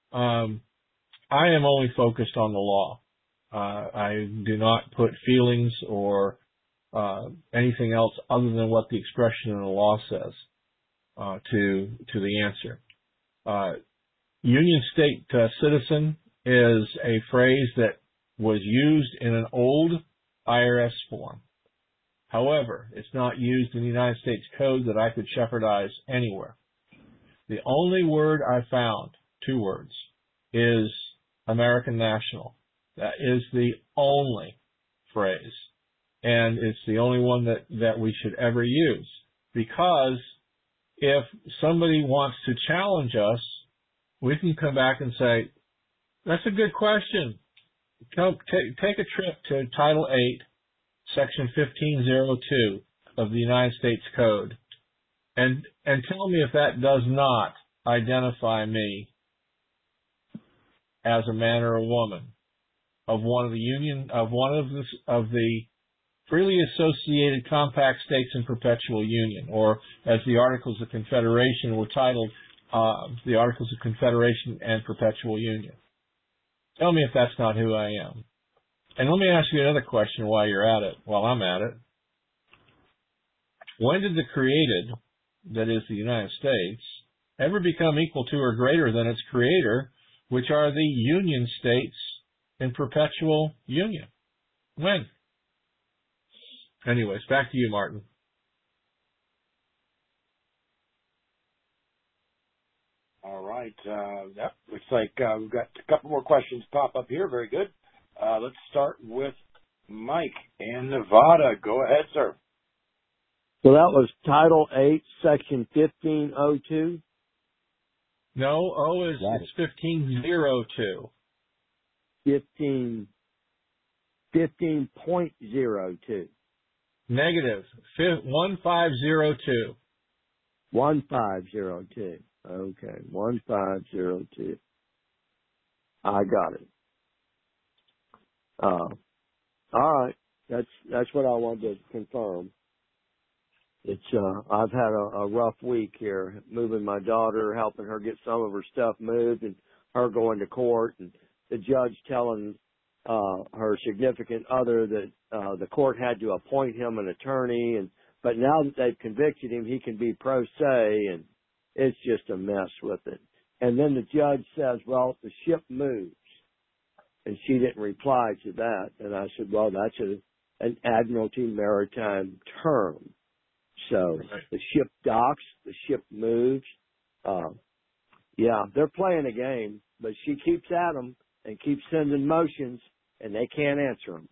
I am only focused on the law. I do not put feelings or anything else other than what the expression in the law says to the answer. Union State citizen is a phrase that was used in an old IRS form. However, it's not used in the United States Code that I could shepherdize anywhere. The only word I found, 2 words, is American national. That is the only phrase. And it's the only one that we should ever use. Because if somebody wants to challenge us, we can come back and say, that's a good question. Take a trip to Title 8, Section 1502 of the United States Code, and tell me if that does not identify me as a man or a woman of one of the freely associated compact states in perpetual union, or as the Articles of Confederation were titled, the Articles of Confederation and Perpetual Union. Tell me if that's not who I am. And let me ask you another question while you're at it, while I'm at it. When did the created, that is the United States, ever become equal to or greater than its creator, which are the Union States in perpetual union? When? Anyways, back to you, Martin. All right. Looks like we've got a couple more questions pop up here. Very good. Let's start with Mike in Nevada. Go ahead, sir. So that was Title 8, Section 1502? No, O is 1502. 15.02. Negative. 1502. 1502. Okay, 1502. I got it. All right. That's what I wanted to confirm. It's I've had a rough week here, moving my daughter, helping her get some of her stuff moved, and her going to court, and the judge telling her significant other that the court had to appoint him an attorney, but now that they've convicted him, he can be pro se, and it's just a mess with it. And then the judge says, well, the ship moves. And she didn't reply to that. And I said, well, that's an Admiralty maritime term. So the ship docks, the ship moves. Yeah, they're playing a game, but she keeps at them and keeps sending motions, and they can't answer them.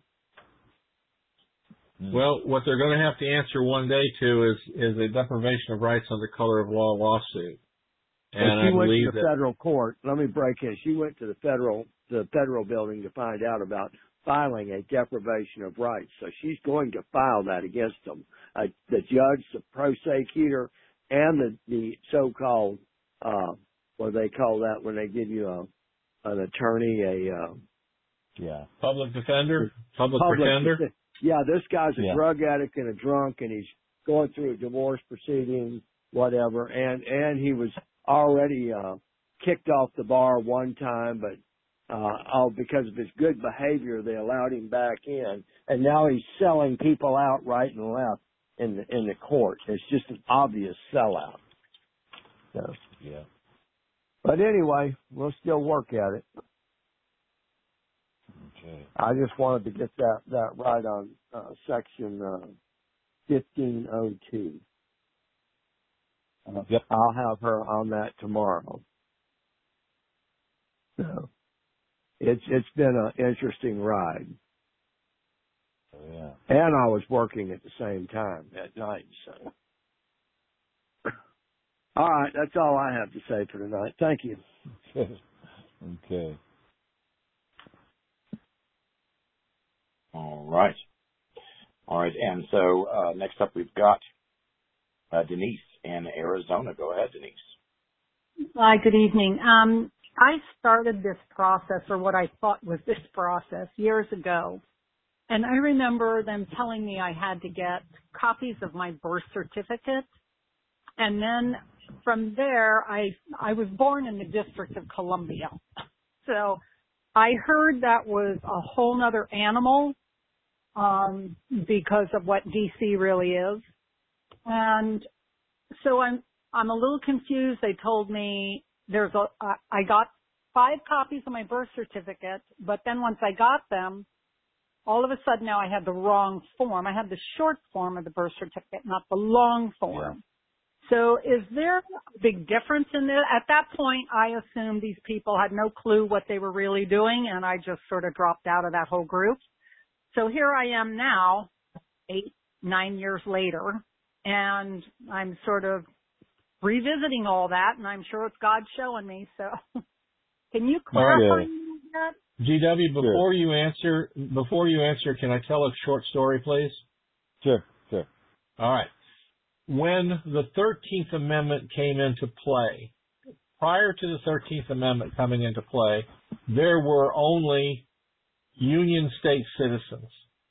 Well, what they're going to have to answer one day to is a deprivation of rights under color of law lawsuit. And she I went believe to the federal court. Let me break in. She went to the federal building to find out about filing a deprivation of rights. So she's going to file that against them. The judge, the prosecutor, and the so-called what they call that when they give you an attorney, public defender, public pretender. Yeah, this guy's a Yeah. drug addict and a drunk, and he's going through a divorce proceeding, whatever, and he was already kicked off the bar one time, but because of his good behavior, they allowed him back in, and now he's selling people out right and left in the court. It's just an obvious sellout. So, Yeah. but anyway, we'll still work at it. Okay. I just wanted to get that right on section 1502. Yep. I'll have her on that tomorrow. So it's been an interesting ride. Oh, yeah. And I was working at the same time at night, so. All right, that's all I have to say for tonight. Thank you. Okay. All right. And so next up we've got Denise in Arizona. Go ahead, Denise. Hi, good evening. I started this process, or what I thought was this process, years ago. And I remember them telling me I had to get copies of my birth certificate. And then from there, I was born in the District of Columbia. So I heard that was a whole nother animal, because of what DC really is. And so I'm a little confused. They told me I got 5 copies of my birth certificate, but then once I got them, all of a sudden now I had the wrong form. I had the short form of the birth certificate, not the long form. Yeah. So is there a big difference in that? At that point, I assumed these people had no clue what they were really doing, and I just sort of dropped out of that whole group. So here I am now, 8-9 years later, and I'm sort of revisiting all that, and I'm sure it's God showing me. So can you clarify that? GW, before you answer, can I tell a short story, please? Sure. All right. When the 13th Amendment came into play, prior to the 13th Amendment coming into play, there were only Union state citizens.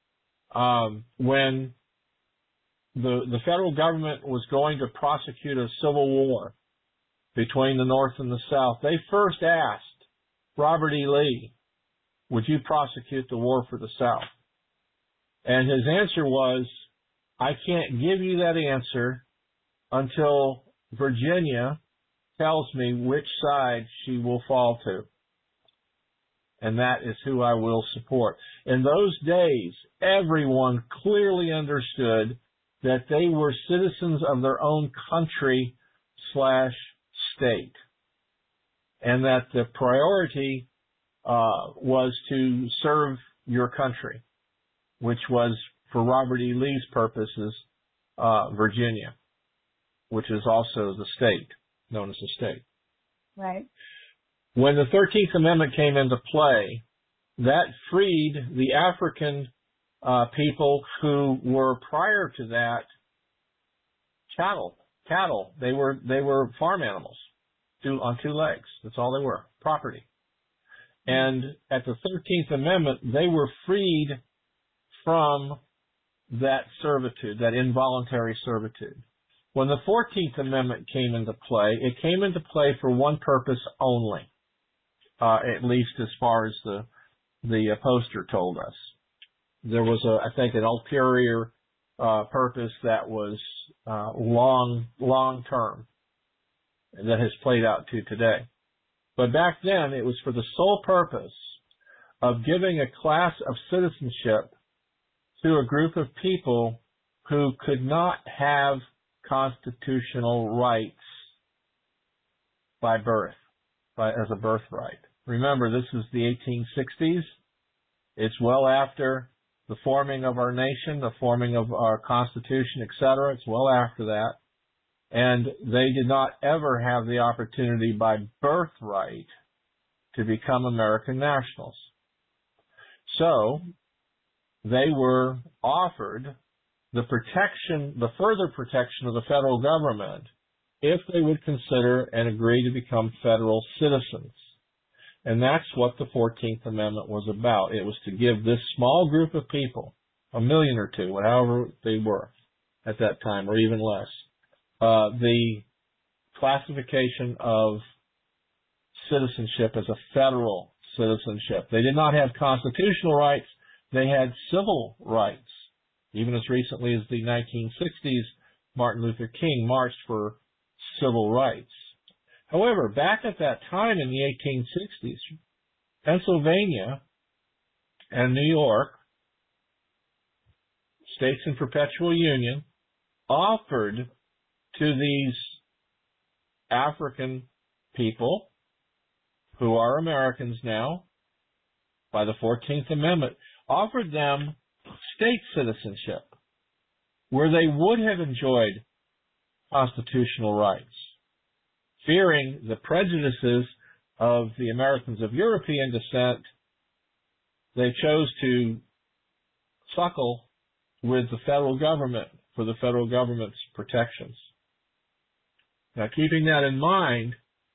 When the federal government was going to prosecute a civil war between the North and the South, they first asked Robert E. Lee, would you prosecute the war for the South? And his answer was, I can't give you that answer until Virginia tells me which side she will fall to. And that is who I will support. In those days, everyone clearly understood that they were citizens of their own country / state. And that the priority was to serve your country, which was, for Robert E. Lee's purposes, Virginia, which is also the state, known as the state. Right. When the 13th Amendment came into play, that freed the African people who were prior to that cattle. They were farm animals on 2 legs. That's all they were, property. And at the 13th Amendment, they were freed from that servitude, that involuntary servitude. When the 14th Amendment came into play, it came into play for one purpose only, at least as far as the poster told us. There was I think an ulterior purpose that was long term that has played out to today. But back then, it was for the sole purpose of giving a class of citizenship to a group of people who could not have constitutional rights by birth, as a birthright. Remember, this is the 1860s. It's well after the forming of our nation, the forming of our Constitution, etc. It's well after that. And they did not ever have the opportunity by birthright to become American nationals. So they were offered the further protection of the federal government if they would consider and agree to become federal citizens. And that's what the 14th Amendment was about. It was to give this small group of people, 1 million or 2, however they were at that time, or even less, the classification of citizenship as a federal citizenship. They did not have constitutional rights. They had civil rights. Even as recently as the 1960s, Martin Luther King marched for civil rights. However, back at that time in the 1860s, Pennsylvania and New York, states in perpetual union, offered to these African people who are Americans now by the 14th Amendment, offered them state citizenship where they would have enjoyed constitutional rights. Fearing the prejudices of the Americans of European descent, they chose to suckle with the federal government for the federal government's protections. Now, keeping that in mind,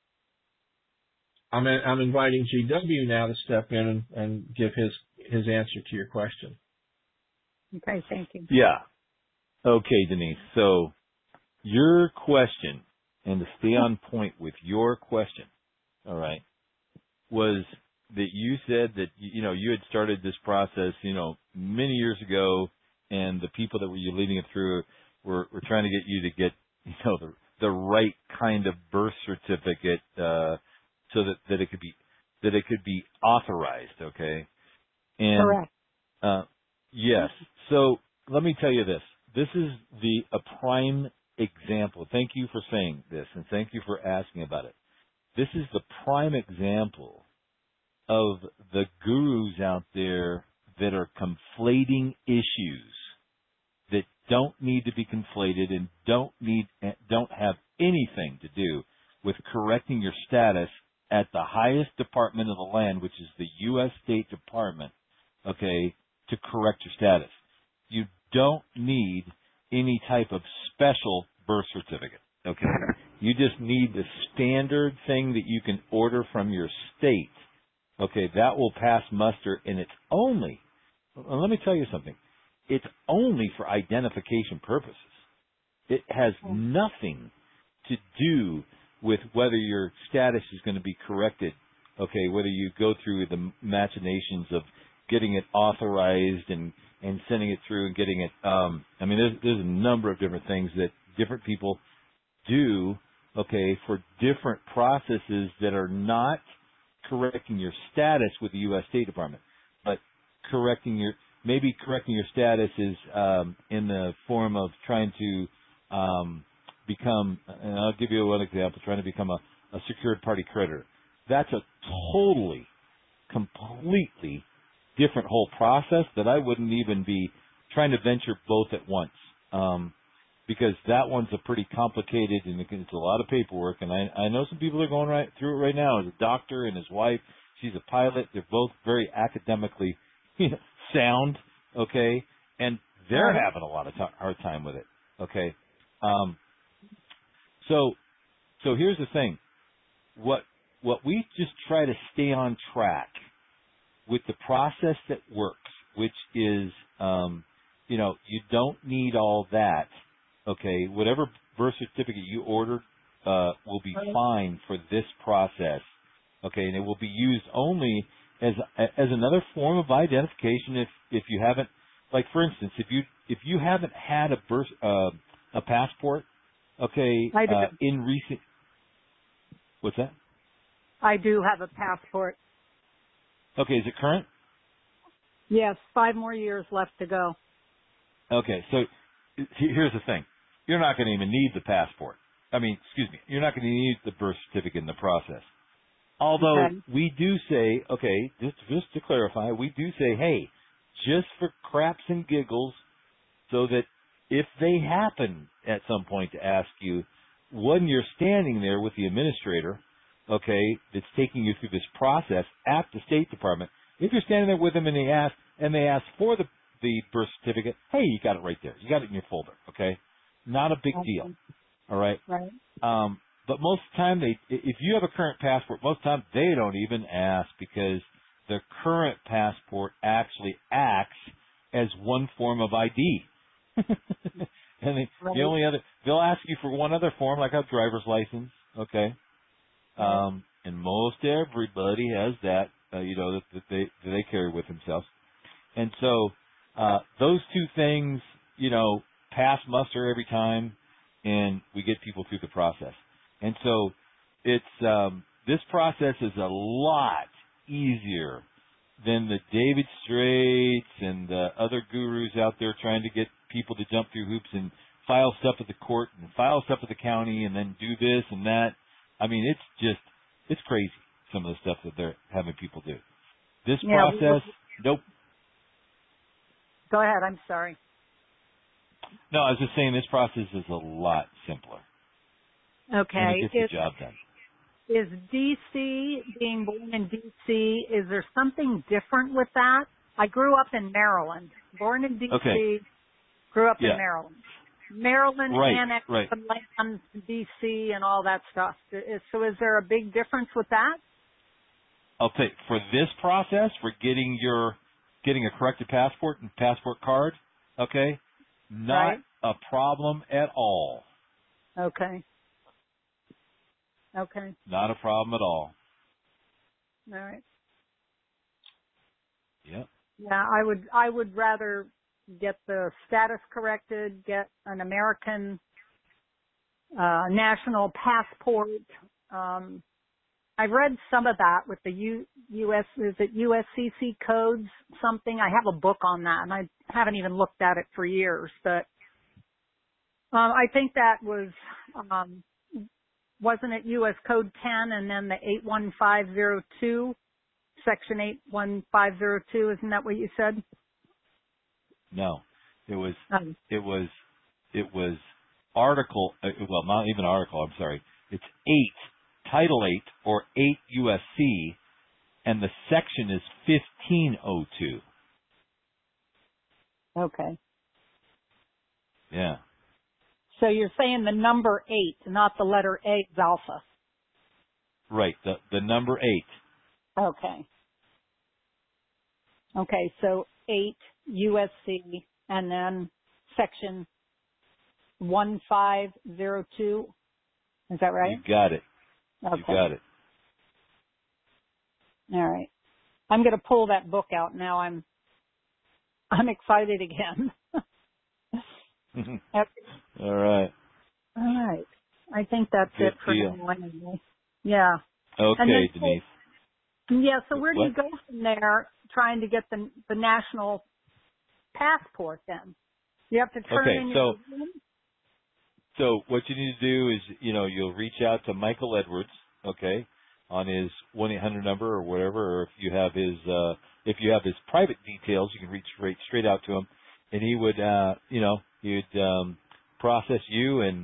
I'm inviting GW now to step in and give his answer to your question. Okay, thank you. Yeah. Okay, Denise. So your question, and to stay on point with your question, all right, was that you said that, you had started this process, many years ago, and the people that were you leading it through were trying to get you to get, the right kind of birth certificate, so that it could be authorized, okay? And, correct. Yes. So let me tell you this. This is a prime example. Thank you for saying this, and thank you for asking about it. This is the prime example of the gurus out there that are conflating issues that don't need to be conflated and don't have anything to do with correcting your status at the highest department of the land, which is the U.S. State Department, okay, to correct your status. You don't need any type of special birth certificate, okay? You just need the standard thing that you can order from your state, okay? That will pass muster, and it's only, let me tell you something, it's only for identification purposes. It has nothing to do with whether your status is going to be corrected, okay, whether you go through the machinations of getting it authorized and sending it through and getting it, there's a number of different things that different people do, okay, for different processes that are not correcting your status with the U.S. State Department, but correcting your status is in the form of trying to become, and I'll give you one example, trying to become a secured party creditor. That's a totally, completely different whole process that I wouldn't even be trying to venture both at once, because that one's a pretty complicated and it's a lot of paperwork. And I know some people are going through it right now. As a doctor and his wife, she's a pilot. They're both very academically sound, okay, and they're having a lot of hard time with it, okay. So here's the thing. What we just try to stay on track with the process that works, which is, you don't need all that, okay? Whatever birth certificate you ordered will be fine for this process, okay? And it will be used only as another form of identification if you haven't, like for instance, if you haven't had a passport, okay, in recent, what's that? I do have a passport. Okay, is it current? Yes, 5 more years left to go. Okay, so here's the thing. You're not going to even need the passport. You're not going to need the birth certificate in the process. Although we do say, okay, just to clarify, we do say, hey, just for craps and giggles, so that if they happen at some point to ask you, when you're standing there with the administrator, okay, that's taking you through this process at the State Department, if you're standing there with them and they ask for the birth certificate, hey, you got it right there. You got it in your folder, okay? Not a big deal, all right? Right. But most of the time, if you have a current passport, most of the time they don't even ask because the current passport actually acts as one form of ID. And the only other, they'll ask you for one other form, like a driver's license, okay? And most everybody has that, that they carry with themselves. And so, those two things, pass muster every time, and we get people through the process. And so, it's, this process is a lot easier than the David Straits and the other gurus out there trying to get people to jump through hoops and file stuff at the court and file stuff at the county and then do this and that. I mean, it's crazy, some of the stuff that they're having people do. This process, nope. Go ahead, I'm sorry. No, I was just saying this process is a lot simpler. Okay. And it gets the job done. Is D.C., being born in D.C., is there something different with that? I grew up in Maryland. Born in D.C., okay. Grew up in Maryland. Maryland annexed the land to D.C. and all that stuff. So is there a big difference with that? I'll tell you, for this process, for getting a corrected passport and passport card, okay, not a problem at all. Okay. Okay. Not a problem at all. All right. Yep. Yeah, I would rather get the status corrected, get an American national passport. I've read some of that with the U.S. Is it USCC codes? Something. I have a book on that, and I haven't even looked at it for years. But I think that was. Wasn't it U.S. Code 10 and then the 81502, Section 81502? Isn't that what you said? No, it was article. Well, not even article. I'm sorry. It's 8, Title 8 or 8 USC, and the section is 1502. Okay. Yeah. So you're saying the number 8, not the letter A, is alpha. Right, the number 8. Okay. Okay, so 8 USC and then section 1502. Is that right? You got it. Okay. You got it. All right. I'm going to pull that book out now. I'm excited again. All right. All right. I think that's Good it for deal. now anyway. Yeah. Okay, Denise. Yeah, so where do you go from there trying to get the national passport then? You have to turn in your So what you need to do is, you'll reach out to Michael Edwards, okay, on his 1-800 number or whatever, or if you have his private details, you can reach straight out to him, and he would, he'd process you and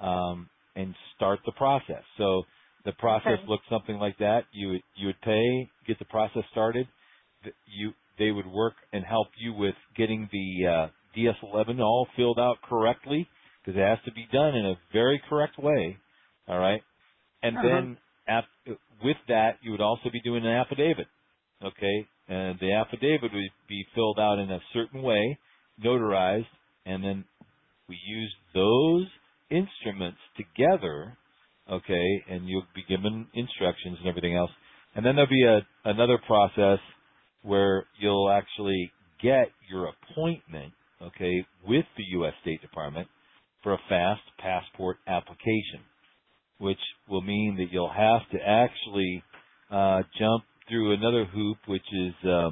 start the process. So the process looks something like that. You would pay, get the process started. They would work and help you with getting the DS-11 all filled out correctly, because it has to be done in a very correct way. All right, and then with that, you would also be doing an affidavit. Okay, and the affidavit would be filled out in a certain way, notarized, and then we use those instruments together, okay, and you'll be given instructions and everything else. And then there'll be another process where you'll actually get your appointment, okay, with the U.S. State Department for a fast passport application, which will mean that you'll have to actually jump through another hoop, which is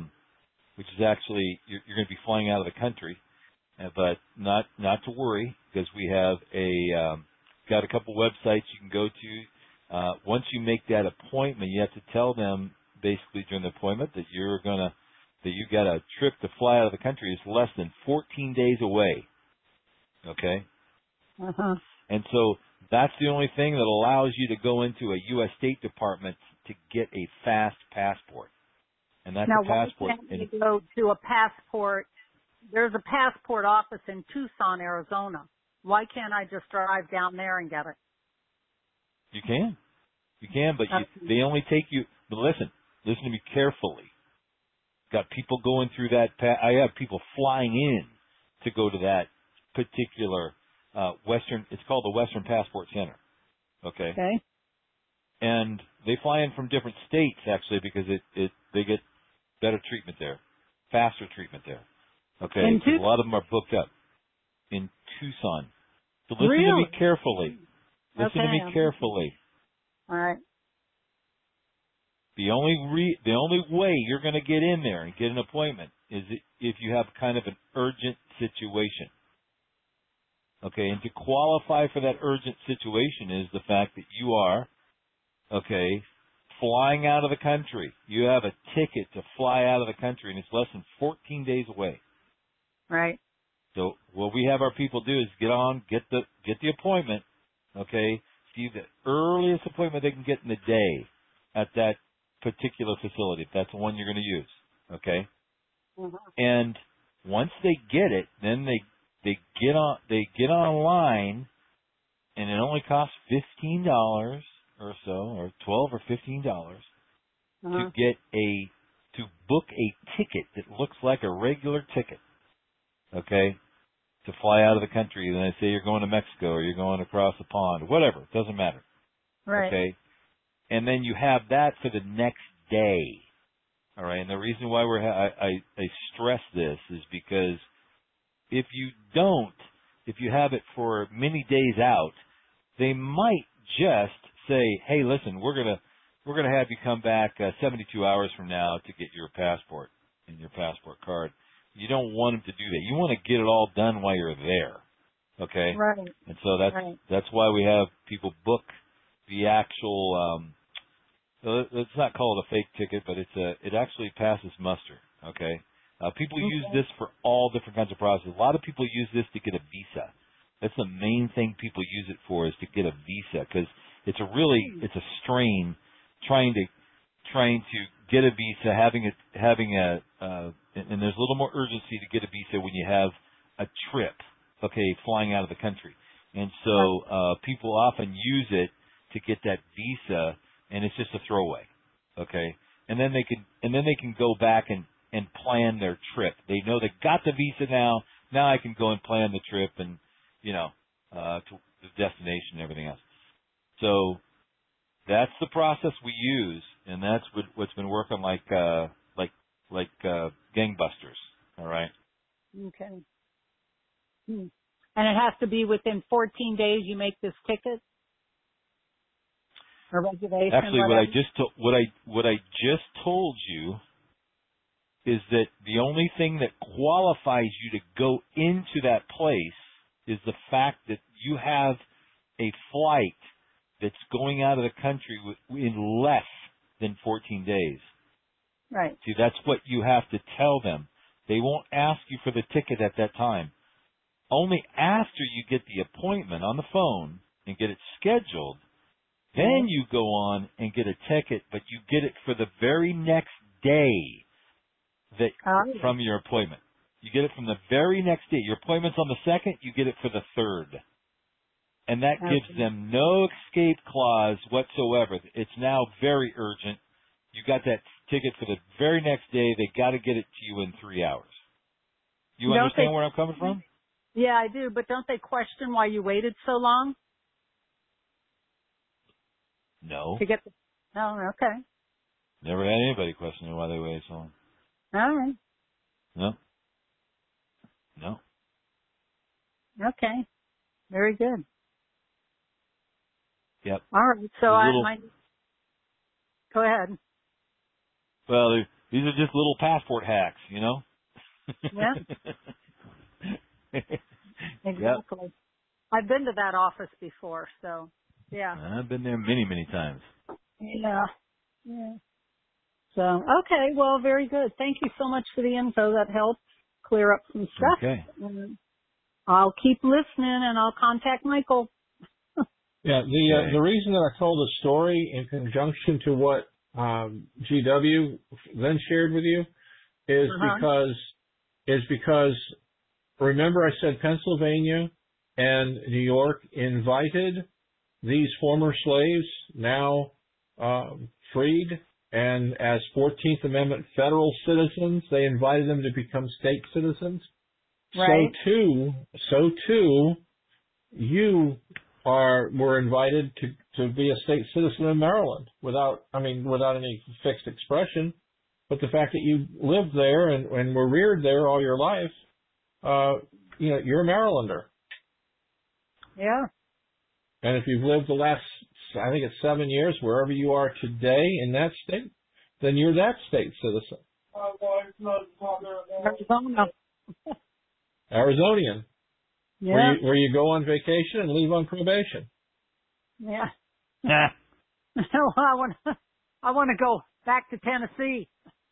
actually you're going to be flying out of the country. But not to worry, because we have got a couple websites you can go to. Once you make that appointment, you have to tell them basically during the appointment that you got a trip to fly out of the country is less than 14 days away. Okay. And so that's the only thing that allows you to go into a U.S. State Department to get a fast passport, and that's a passport. Now, why can't you go to a passport? There's a passport office in Tucson, Arizona. Why can't I just drive down there and get it? You can, but they only take you. But listen to me carefully. Got people going through that. I have people flying in to go to that particular Western. It's called the Western Passport Center. Okay. And they fly in from different states actually because they get better treatment there, faster treatment there. Okay. A lot of them are booked up in Tucson. So listen to me carefully. Listen to me carefully. All right. The only way you're going to get in there and get an appointment is if you have kind of an urgent situation. Okay, and to qualify for that urgent situation is the fact that you are, flying out of the country. You have a ticket to fly out of the country, and it's less than 14 days away. Right. So what we have our people do is get the appointment. Okay, see the earliest appointment they can get in the day at that particular facility, if that's the one you're going to use. Okay. Mm-hmm. And once they get it, then they get online, and it only costs $15 or so, or $12 or $15 to book a ticket that looks like a regular ticket. Okay, to fly out of the country. Then they say you're going to Mexico or you're going across the pond, whatever. It doesn't matter. Right. Okay, and then you have that for the next day. All right, and the reason why I stress this is because if you have it for many days out, they might just say, "Hey, listen, we're gonna have you come back 72 hours from now to get your passport and your passport card." You don't want them to do that. You want to get it all done while you're there. Okay? Right. And so that's why we have people book the actual let's not call it a fake ticket, but it actually passes muster. Okay? People use this for all different kinds of processes. A lot of people use this to get a visa. That's the main thing people use it for, is to get a visa, because it's a strain trying to get a visa, and there's a little more urgency to get a visa when you have a trip, flying out of the country. And so people often use it to get that visa, and it's just a throwaway. Okay? And then they can go back and plan their trip. They know they got the visa now. Now I can go and plan the trip and, to the destination and everything else. So that's the process we use, and that's what's been working like gangbusters. All right. Okay. And it has to be within 14 days you make this ticket or reservation. Actually, what I just told you is that the only thing that qualifies you to go into that place is the fact that you have a flight that's going out of the country in less than 14 days. Right. See, that's what you have to tell them. They won't ask you for the ticket at that time. Only after you get the appointment on the phone and get it scheduled, then you go on and get a ticket, but you get it for the very next day from your appointment. You get it from the very next day. Your appointment's on the 2nd, you get it for the 3rd. And that gives them no escape clause whatsoever. It's now very urgent. You got that ticket for the very next day. They got to get it to you in 3 hours. You understand where I'm coming from? Yeah, I do. But don't they question why you waited so long? No. Oh, okay. Never had anybody question why they waited so long. All right. No. Okay. Very good. Yep. All right. So go ahead. Well, these are just little passport hacks, Yeah. Exactly. Yep. I've been to that office before, so yeah. I've been there many, many times. Yeah. So, okay. Well, very good. Thank you so much for the info. That helped clear up some stuff. Okay. I'll keep listening, and I'll contact Michael. Yeah, the reason that I told the story in conjunction to what GW then shared with you is because remember I said Pennsylvania and New York invited these former slaves, now freed, and as 14th Amendment federal citizens, they invited them to become state citizens. Right. So too, you were invited to be a state citizen in Maryland without any fixed expression. But the fact that you lived there and were reared there all your life, you're a Marylander. Yeah. And if you've lived the last, I think it's 7 years, wherever you are today in that state, then you're that state citizen. Arizona. Arizonian. Yeah. Where you go on vacation and leave on probation. Yeah. I want to go back to Tennessee.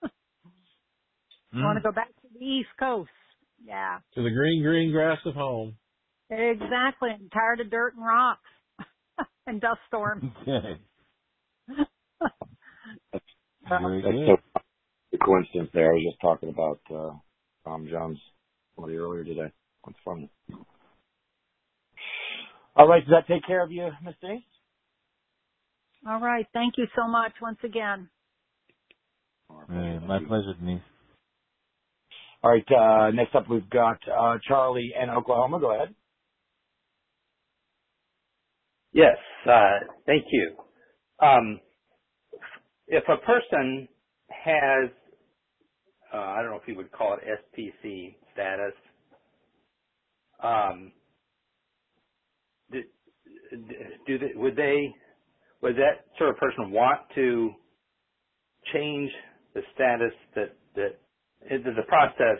I want to go back to the East Coast. Yeah. To the green grass of home. Exactly. I'm tired of dirt and rocks and dust storms. Okay. That's a coincidence there. I was just talking about Tom Jones earlier today. That's funny. All right. Does that take care of you, Ms. Denise? All right. Thank you so much once again. My pleasure, Denise. All right. Next up, we've got Charlie in Oklahoma. Go ahead. Yes. Thank you. If a person has, I don't know if you would call it SPC status, would that sort of person want to change the status that into the process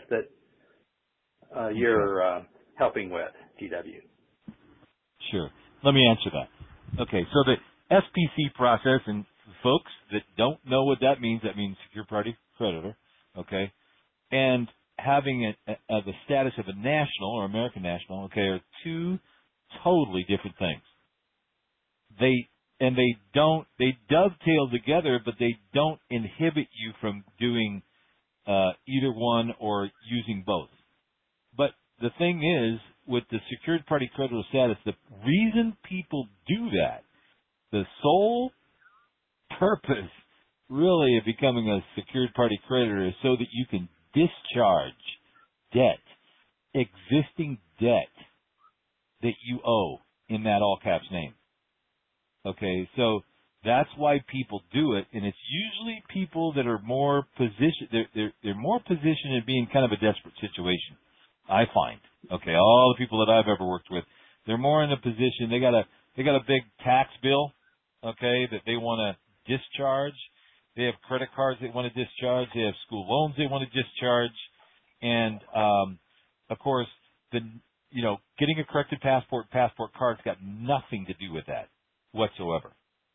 that you're helping with, GW? Sure. Let me answer that. Okay, so the SPC process, and folks that don't know what that means secure party creditor, okay, and having the status of a national or American national, okay, are two totally different things. They dovetail together, but they don't inhibit you from doing either one or using both. But the thing is, with the secured party creditor status, the reason people do that, the sole purpose really of becoming a secured party creditor is so that you can discharge debt, existing debt that you owe in that all caps name. Okay, so that's why people do it, and it's usually people that are more positioned. They're more positioned in being kind of a desperate situation, I find. Okay, all the people that I've ever worked with, they're more in a position. They got a big tax bill, okay, that they want to discharge. They have credit cards they want to discharge. They have school loans they want to discharge, and of course, getting a corrected passport card's got nothing to do with that whatsoever.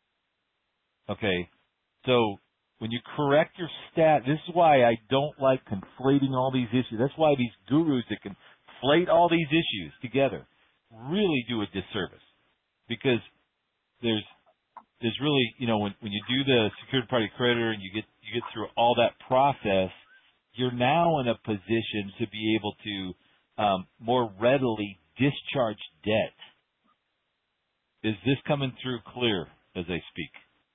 Okay, so when you correct your this is why I don't like conflating all these issues. That's why these gurus that conflate all these issues together really do a disservice, because there's really, when you do the secured party creditor and you get through all that process, you're now in a position to be able to more readily discharge debt. Is this coming through clear as I speak?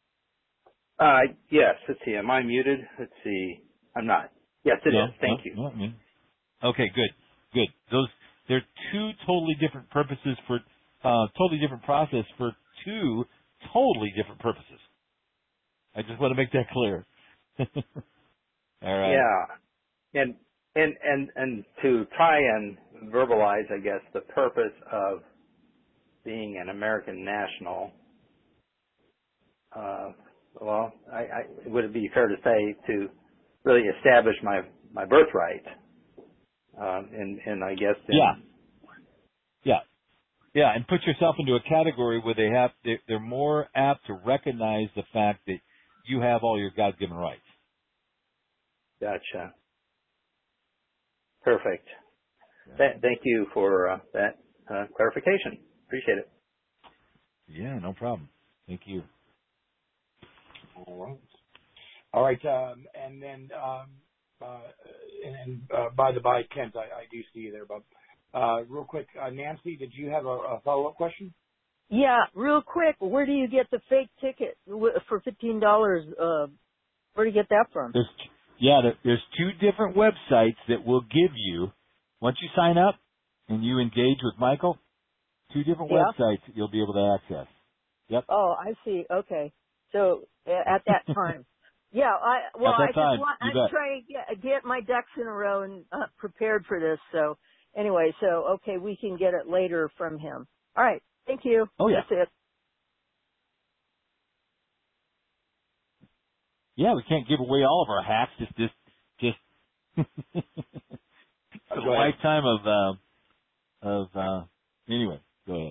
Yes. Let's see. Am I muted? Let's see. I'm not. Yes, it is. Thank you. No, okay, good. They're two totally different purposes for totally different process for two totally different purposes. I just want to make that clear. All right. Yeah. And to try and verbalize, I guess, the purpose of being an American national, would it be fair to say to really establish my birthright? And I guess yeah, and put yourself into a category where they're more apt to recognize the fact that you have all your God-given rights. Gotcha. Perfect. Thank you for that clarification. Appreciate it. Yeah, no problem. Thank you. All right. And then, by the by, Kent, I do see you there, Bob. Real quick, Nancy, did you have a follow-up question? Yeah, real quick, where do you get the fake ticket for $15? Where do you get that from? There's two different websites that will give you, once you sign up and you engage with Michael, two different websites that you'll be able to access. Yep. Oh, I see. Okay. So at that time. Yeah, I'm trying to get my ducks in a row and prepared for this. So anyway, okay, we can get it later from him. All right. Thank you. Oh, yeah. That's it. Yeah, we can't give away all of our hacks. Just a lifetime of anyway, go ahead.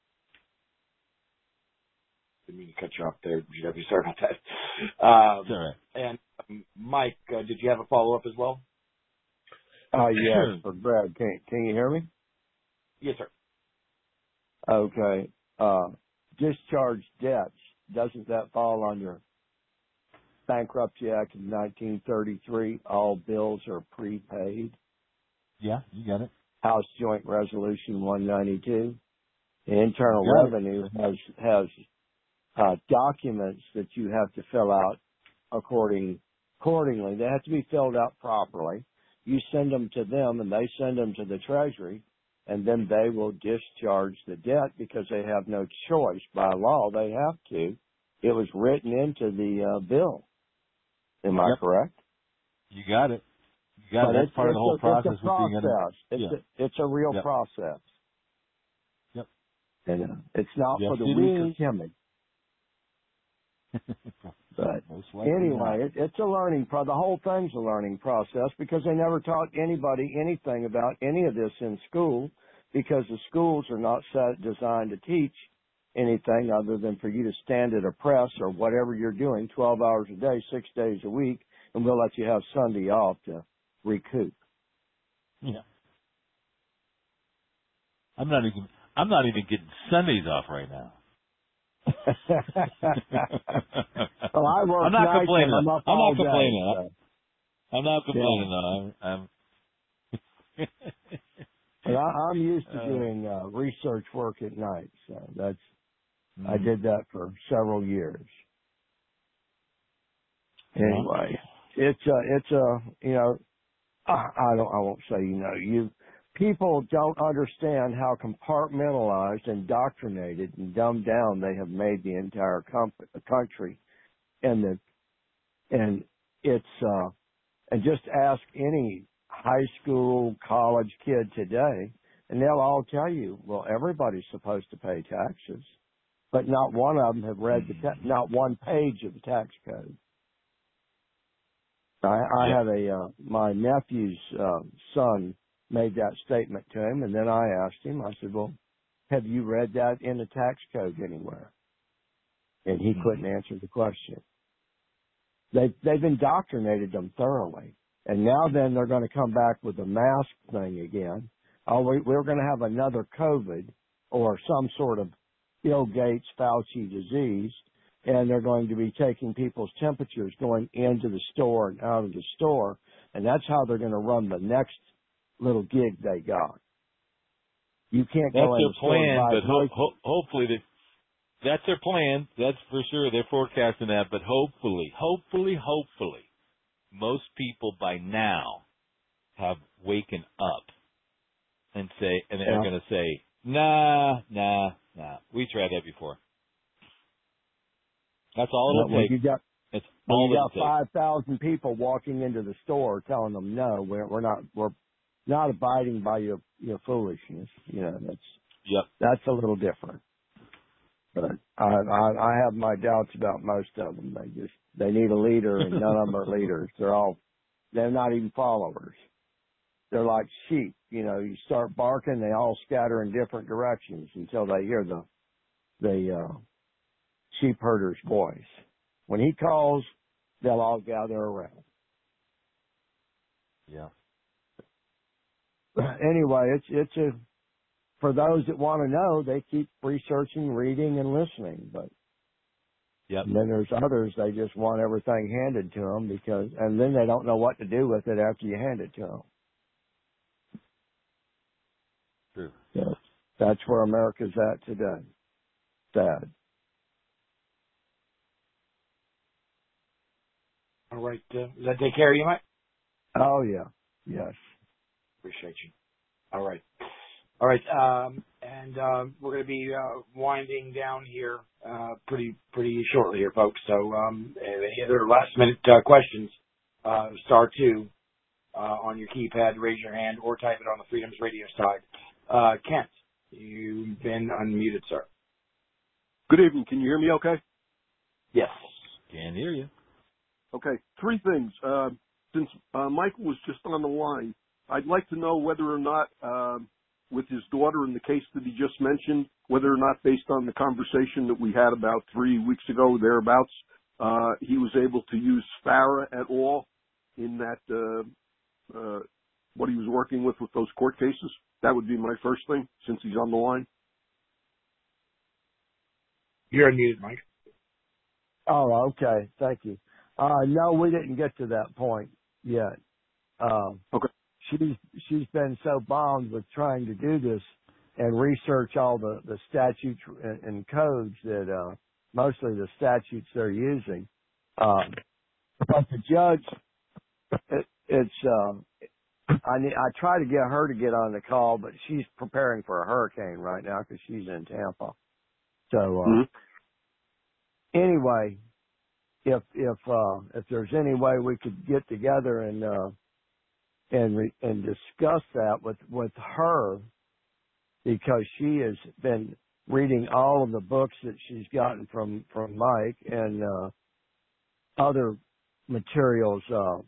Didn't mean to cut you off there, GW. Sorry about that. It's all right. And Mike, did you have a follow-up as well? Yes, for Brad. Can you hear me? Yes, sir. Okay. Discharge debts, doesn't that fall under Bankruptcy Act of 1933? All bills are prepaid. Yeah, you got it. House Joint Resolution 192. The Internal Revenue has documents that you have to fill out accordingly. They have to be filled out properly. You send them to them, and they send them to the Treasury, and then they will discharge the debt because they have no choice. By law, they have to. It was written into the bill. Am I correct? You got it. You got it. That's part of the whole process. It's a real process. Yep. And it's not for the weak or timid. But anyway, it's a learning the whole thing's a learning process because they never taught anybody anything about any of this in school because the schools are not designed to teach anything other than for you to stand at a press or whatever you're doing 12 hours a day, 6 days a week, and we'll let you have Sunday off to recoup. Yeah. I'm not even getting Sundays off right now. Well, I work I'm not nights complaining. and I'm up all day. I'm not complaining though. I'm used to doing research work at night, so that's I did that for several years. Anyway, it's I won't say people don't understand how compartmentalized, indoctrinated, and dumbed down they have made the entire country, and just ask any high school, college kid today, and they'll all tell you, well, everybody's supposed to pay taxes, but not one of them have read not one page of the tax code. I have my nephew's son made that statement to him, and then I asked him, I said, well, have you read that in the tax code anywhere? And he couldn't answer the question. They've indoctrinated them thoroughly. And now then they're going to come back with the mask thing again. We're going to have another COVID or some sort of Bill Gates, Fauci disease, and they're going to be taking people's temperatures going into the store and out of the store, and that's how they're going to run the next little gig they got. You can't go in the store. That's their plan, but hopefully that's their plan. That's for sure. They're forecasting that, but hopefully, most people by now have waken up and they're going to say, nah. We tried that before. That's all it'll take. You got 5,000 people walking into the store telling them, no, we're not abiding by your foolishness. That's a little different. But I have my doubts about most of them. They need a leader, and none of them are leaders. They're not even followers. They're like sheep. You start barking, they all scatter in different directions until they hear the sheep herder's voice. When he calls, they'll all gather around. Yeah. Anyway, it's for those that want to know, they keep researching, reading, and listening. But and then there's others, they just want everything handed to them and then they don't know what to do with it after you hand it to them. True. So that's where America's at today. sad. All right. Does that take care of you, Mike? Oh yeah, yes. Appreciate you. All right. All right. We're going to be winding down here pretty shortly here, folks. So any other last-minute questions, *2 on your keypad, raise your hand, or type it on the Freedoms Radio side. Kent, you've been unmuted, sir. Good evening. Can you hear me okay? Yes. Can hear you. Okay. 3 things. Since Michael was just on the line, I'd like to know whether or not, with his daughter in the case that he just mentioned, whether or not based on the conversation that we had about 3 weeks ago, thereabouts, he was able to use FARA at all in that, what he was working with those court cases. That would be my first thing, since he's on the line. You're unmuted, Mike. Oh, okay. Thank you. No, we didn't get to that point yet. Okay. She's been so bombed with trying to do this and research all the statutes and codes that mostly the statutes they're using. But the judge, I try to get her to get on the call, but she's preparing for a hurricane right now because she's in Tampa. So anyway, if there's any way we could get together and discuss that with her, because she has been reading all of the books that she's gotten from Mike and other materials,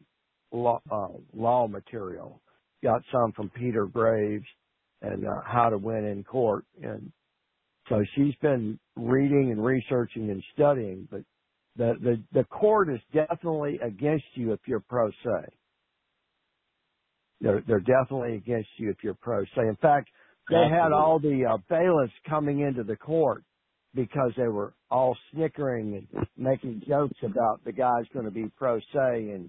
law material. Got some from Peter Graves and How to Win in Court, and so she's been reading and researching and studying. But the court is definitely against you if you're pro se. They're definitely against you if you're pro se. In fact, they had all the bailiffs coming into the court because they were all snickering and making jokes about the guy's going to be pro se, and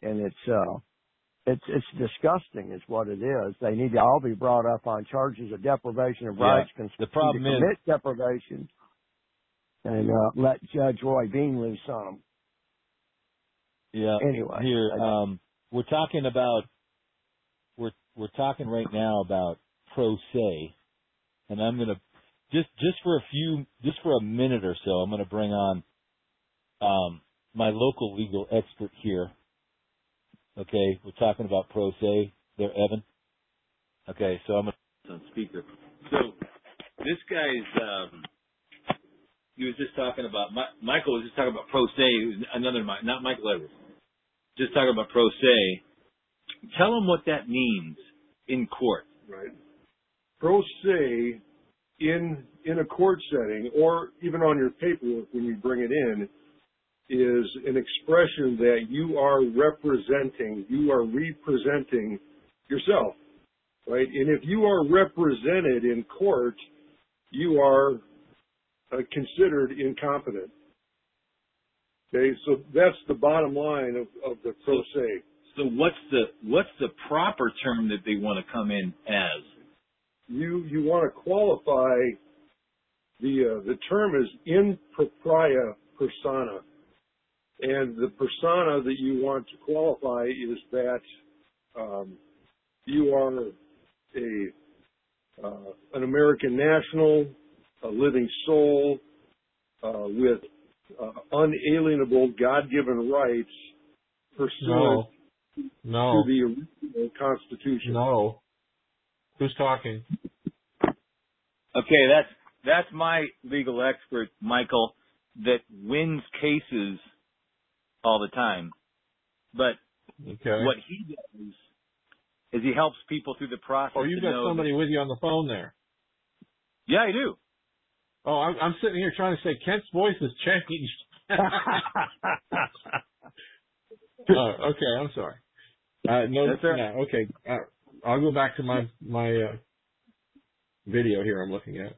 it's disgusting is what it is. They need to all be brought up on charges of deprivation of rights, the problem to commit deprivation, and let Judge Roy Bean loose on them. Yeah. Anyway, here we're talking about we're talking right now about pro se, and I'm gonna just for a minute or so, I'm gonna bring on my local legal expert here. Okay, we're talking about pro se. There, Evan. Okay, so I'm gonna put this on speaker. So this guy's he was just talking about Michael was just talking about pro se. Another not Michael Edwards. Just talking about pro se. Tell him what that means in court. Right. Pro se in a court setting, or even on your paperwork when you bring it in, is an expression that you are representing yourself, right? And if you are represented in court, you are considered incompetent. Okay, so that's the bottom line of the pro se. So what's the proper term that they want to come in as? You want to qualify. The term is in propria persona, and the persona that you want to qualify is that you are an American national, a living soul with unalienable God-given rights pursuant to the original Constitution. No. Who's talking? Okay, that's my legal expert, Michael, that wins cases all the time. But what he does is he helps people through the process. Oh, you've got somebody with you on the phone there. Yeah, I do. Oh, I'm sitting here trying to say Kent's voice has changed. Okay, I'm sorry. No, that's right. Yeah, okay. I'll go back to my video here I'm looking at.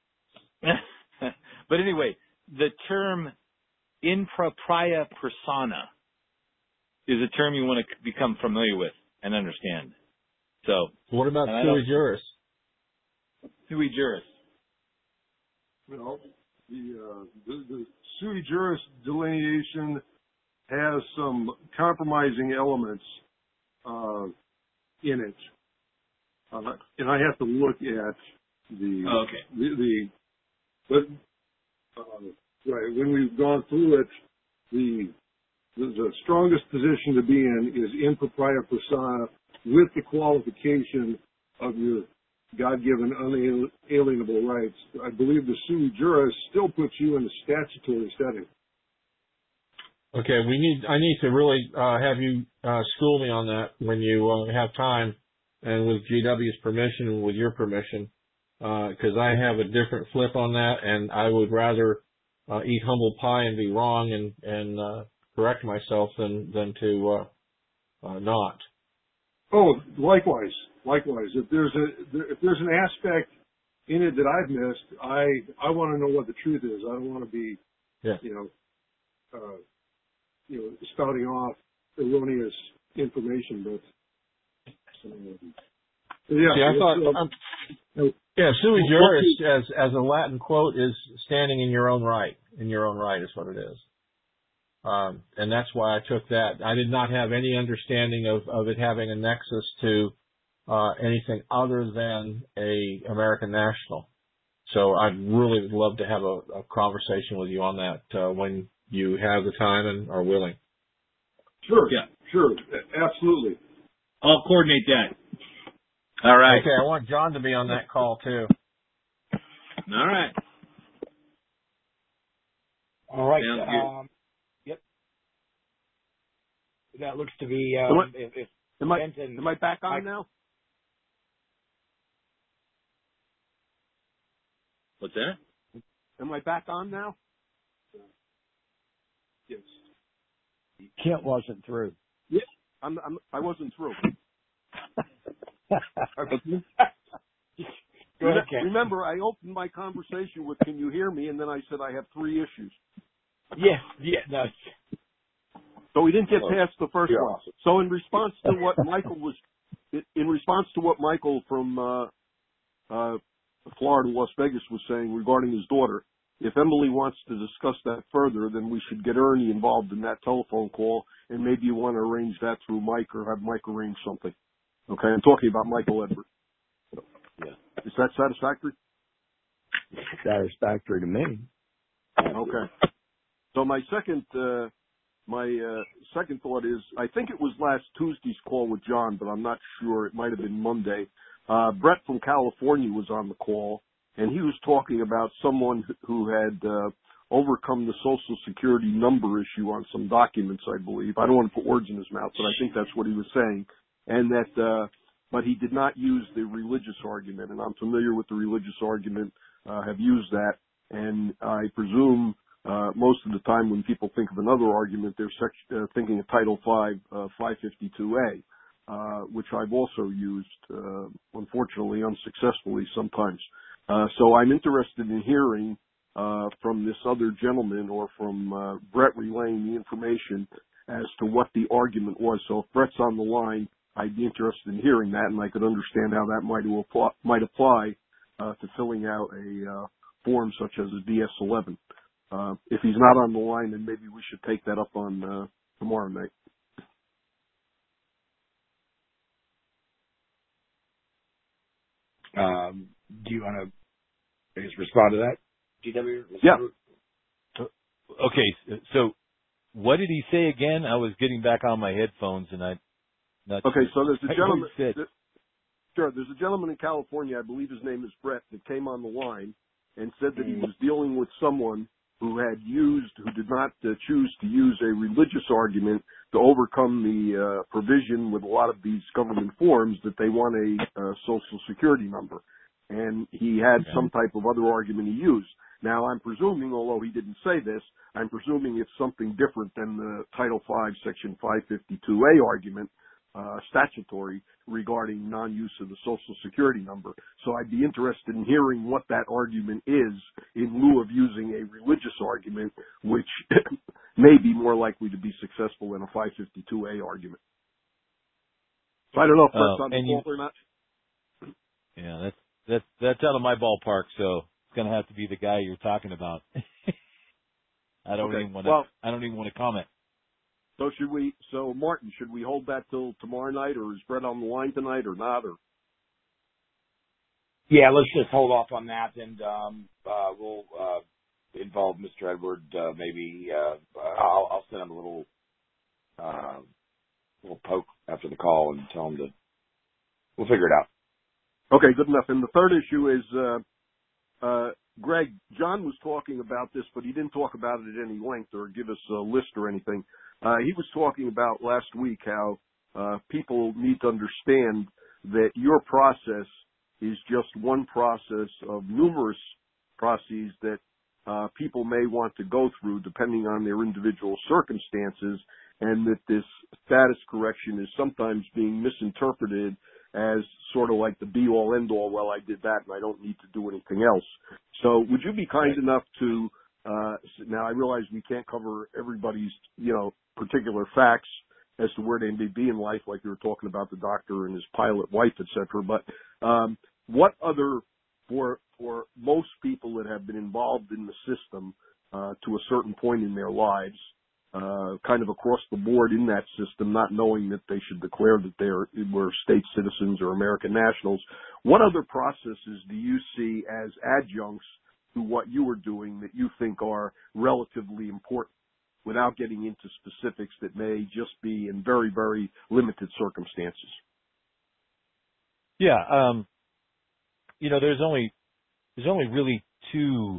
But anyway, the term in propria persona is a term you want to become familiar with and understand. So, what about sui juris? Sui juris. Well, the sui juris delineation has some compromising elements in it, and I have to look at but right when we've gone through it, the strongest position to be in is in proprietary persona with the qualification of your God-given unalienable rights. I believe the sui juris still puts you in a statutory setting. Okay, I need to really have you school me on that when you have time, and with GW's permission and with your permission, because I have a different flip on that, and I would rather eat humble pie and be wrong and correct myself than to not. Oh, likewise. If there's an aspect in it that I've missed, I want to know what the truth is. I don't want to be, spouting off erroneous information. But I thought, sui juris as a Latin quote is standing in your own right. In your own right is what it is. And that's why I took that. I did not have any understanding of it having a nexus to anything other than a American national. So I'd really love to have a conversation with you on that when you have the time and are willing. Sure. Yeah. Sure. Absolutely. I'll coordinate that. All right. Okay. I want John to be on that call too. All right. All right. Sounds good. Yep. That looks to be. Am I back on now? What's that? Am I back on now? Yes. Kent wasn't through. Yeah, I wasn't through. Remember, I opened my conversation with "Can you hear me?" and then I said I have 3 issues. Yes. Yeah. No. So we didn't get past the first one. So in response to what Michael from Florida, Las Vegas was saying regarding his daughter, if Emily wants to discuss that further, then we should get Ernie involved in that telephone call, and maybe you want to arrange that through Mike or have Mike arrange something. Okay, I'm talking about Michael Edward. Yeah. Is that satisfactory? Satisfactory to me. Okay. So my second thought is, I think it was last Tuesday's call with John, but I'm not sure. It might have been Monday. Brett from California was on the call, and he was talking about someone who had overcome the Social Security number issue on some documents, I believe. I don't want to put words in his mouth, but I think that's what he was saying. And that, but he did not use the religious argument, and I'm familiar with the religious argument, have used that, and I presume most of the time when people think of another argument, they're thinking of Title V, 552A, which I've also used, unfortunately, unsuccessfully sometimes. So I'm interested in hearing from this other gentleman or from Brett relaying the information as to what the argument was. So if Brett's on the line, I'd be interested in hearing that, and I could understand how that might apply to filling out a form such as a DS-11. If he's not on the line, then maybe we should take that up on tomorrow night. Do you want to respond to that, GW? Yeah. Okay, so what did he say again? I was getting back on my headphones, and I'm not Okay, sure. so there's a gentleman. Sure, there's a gentleman in California, I believe his name is Brett, that came on the line and said that he was dealing with someone who did not choose to use a religious argument to overcome the provision with a lot of these government forms that they want a Social Security number. And he had some type of other argument he used. Now, I'm presuming, although he didn't say this, I'm presuming it's something different than the Title V, Section 552A argument, statutory, regarding non-use of the Social Security number. So I'd be interested in hearing what that argument is in lieu of using a religious argument, which may be more likely to be successful than a 552A argument. So I don't know if that's on the call or not. Yeah, that's out of my ballpark, so going to have to be the guy you're talking about. I don't even want to comment. So Martin, should we hold that till tomorrow night, or is Brett on the line tonight, or not? Or yeah, let's just hold off on that, and we'll involve Mr. Edward. Maybe I'll send him a little poke after the call and tell him we'll figure it out. Okay, good enough. And the third issue is, Greg, John was talking about this, but he didn't talk about it at any length or give us a list or anything. He was talking about last week how people need to understand that your process is just one process of numerous processes that people may want to go through depending on their individual circumstances, and that this status correction is sometimes being misinterpreted as sort of like the be-all, end-all, well, I did that and I don't need to do anything else. So would you be kind enough to, now I realize we can't cover everybody's, particular facts as to where they may be in life, like you were talking about the doctor and his pilot wife, et cetera, but what other, for most people that have been involved in the system to a certain point in their lives, kind of across the board in that system, not knowing that they should declare that they were state citizens or American nationals. What other processes do you see as adjuncts to what you are doing that you think are relatively important, without getting into specifics that may just be in very, very limited circumstances? Yeah, there's only really two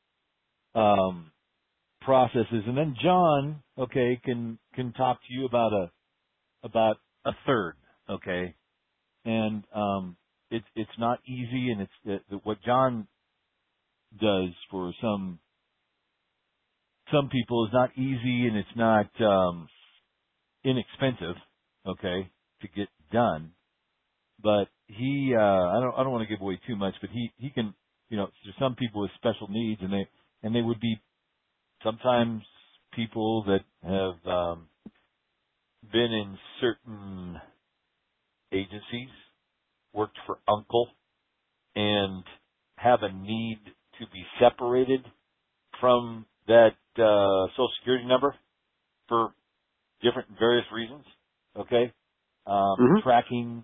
processes, and then John, okay, can talk to you about a third, okay, and it's not easy, and it's what John does for some people is not easy, and it's not inexpensive, okay, to get done. But he, I don't want to give away too much, but he can, there's some people with special needs, and they would be sometimes people that have been in certain agencies, worked for Uncle, and have a need to be separated from that Social Security number for various reasons, okay? Tracking,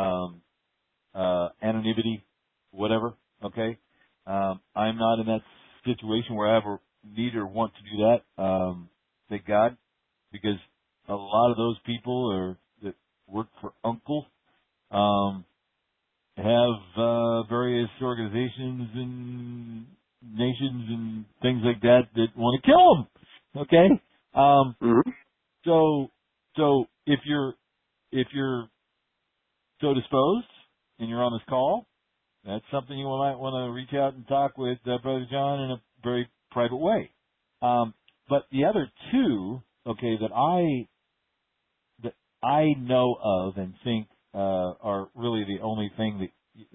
anonymity, whatever, okay? I'm not in that situation where I ever need or want to do that, thank God, because a lot of those people that work for Uncle have various organizations and nations and things like that want to kill them, okay? So if you're so disposed and you're on this call, that's something you might want to reach out and talk with Brother John in a very private way. But the other two, okay, that I know of and think are really the only thing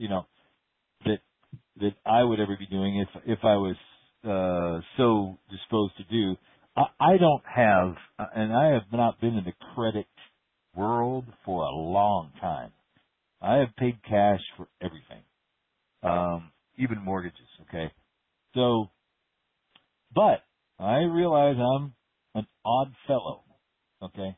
that I would ever be doing if I was so disposed to do. I don't have, and I have not been in the credit world for a long time. I have paid cash for everything, even mortgages, okay? So, but I realize I'm an odd fellow, okay?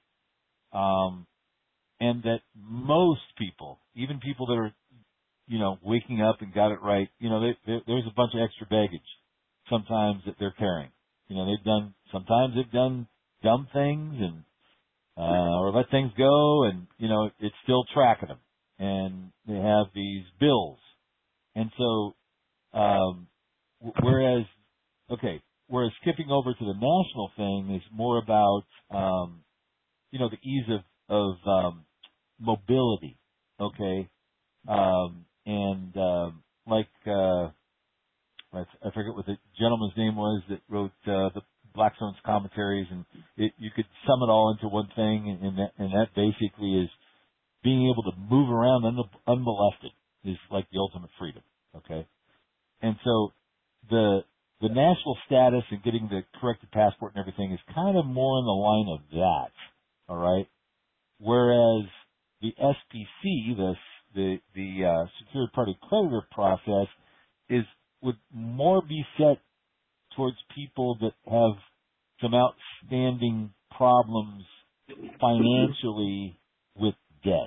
And that most people, even people that are, waking up and got it right, there's a bunch of extra baggage sometimes that they're carrying. Sometimes they've done dumb things and, or let things go, and, it's still tracking them, and they have these bills. And so, whereas skipping over to the national thing is more about, the ease of mobility, okay? I forget what the gentleman's name was that wrote the Blackstone's commentaries, and you could sum it all into one thing, and that basically is being able to move around unmolested is like the ultimate freedom, okay? And so the national status and getting the corrected passport and everything is kind of more in the line of that, all right? Whereas the SPC, the secured party creditor process, is would more be set towards people that have some outstanding problems financially with debt,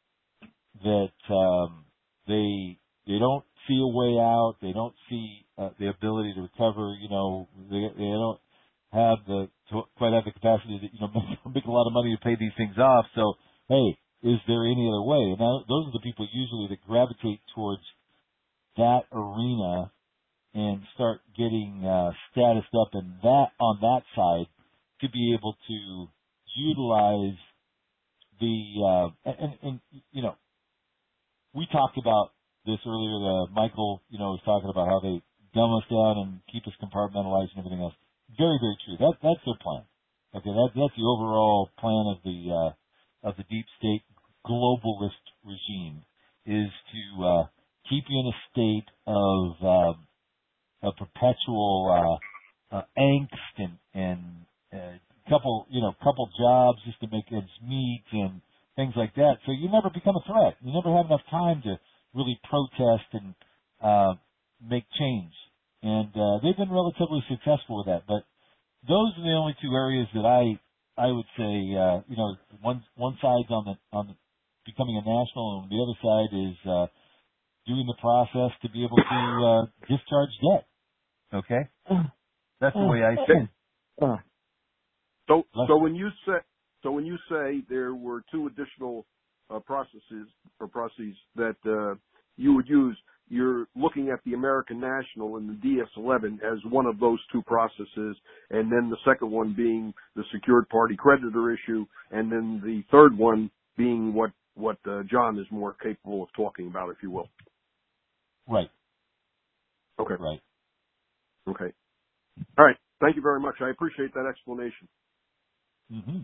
that they don't see a way out, they don't see the ability to recover, they don't have quite have the capacity to make a lot of money to pay these things off. So hey, is there any other way? And those are the people usually that gravitate towards that arena and start getting statused up in that on that side to be able to utilize the and we talked about this earlier. Michael, was talking about how they dumb us down and keep us compartmentalized and everything else. Very, very true. That's their plan. Okay, that's the overall plan of the deep state globalist regime, is to keep you in a state of perpetual angst and couple jobs just to make ends meet and things like that. So you never become a threat. You never have enough time to really protest and make change. And they've been relatively successful with that. But those are the only two areas that I would say, one side's on the becoming a national, and the other side is doing the process to be able to discharge debt. Okay, that's the way I see it. So when you say there were two additional processes that you would use, you're looking at the American National and the DS-11 as one of those two processes, and then the second one being the secured party creditor issue, and then the third one being what John is more capable of talking about, if you will. Right. Okay. Right. Okay. All right. Thank you very much. I appreciate that explanation. Mm-hmm.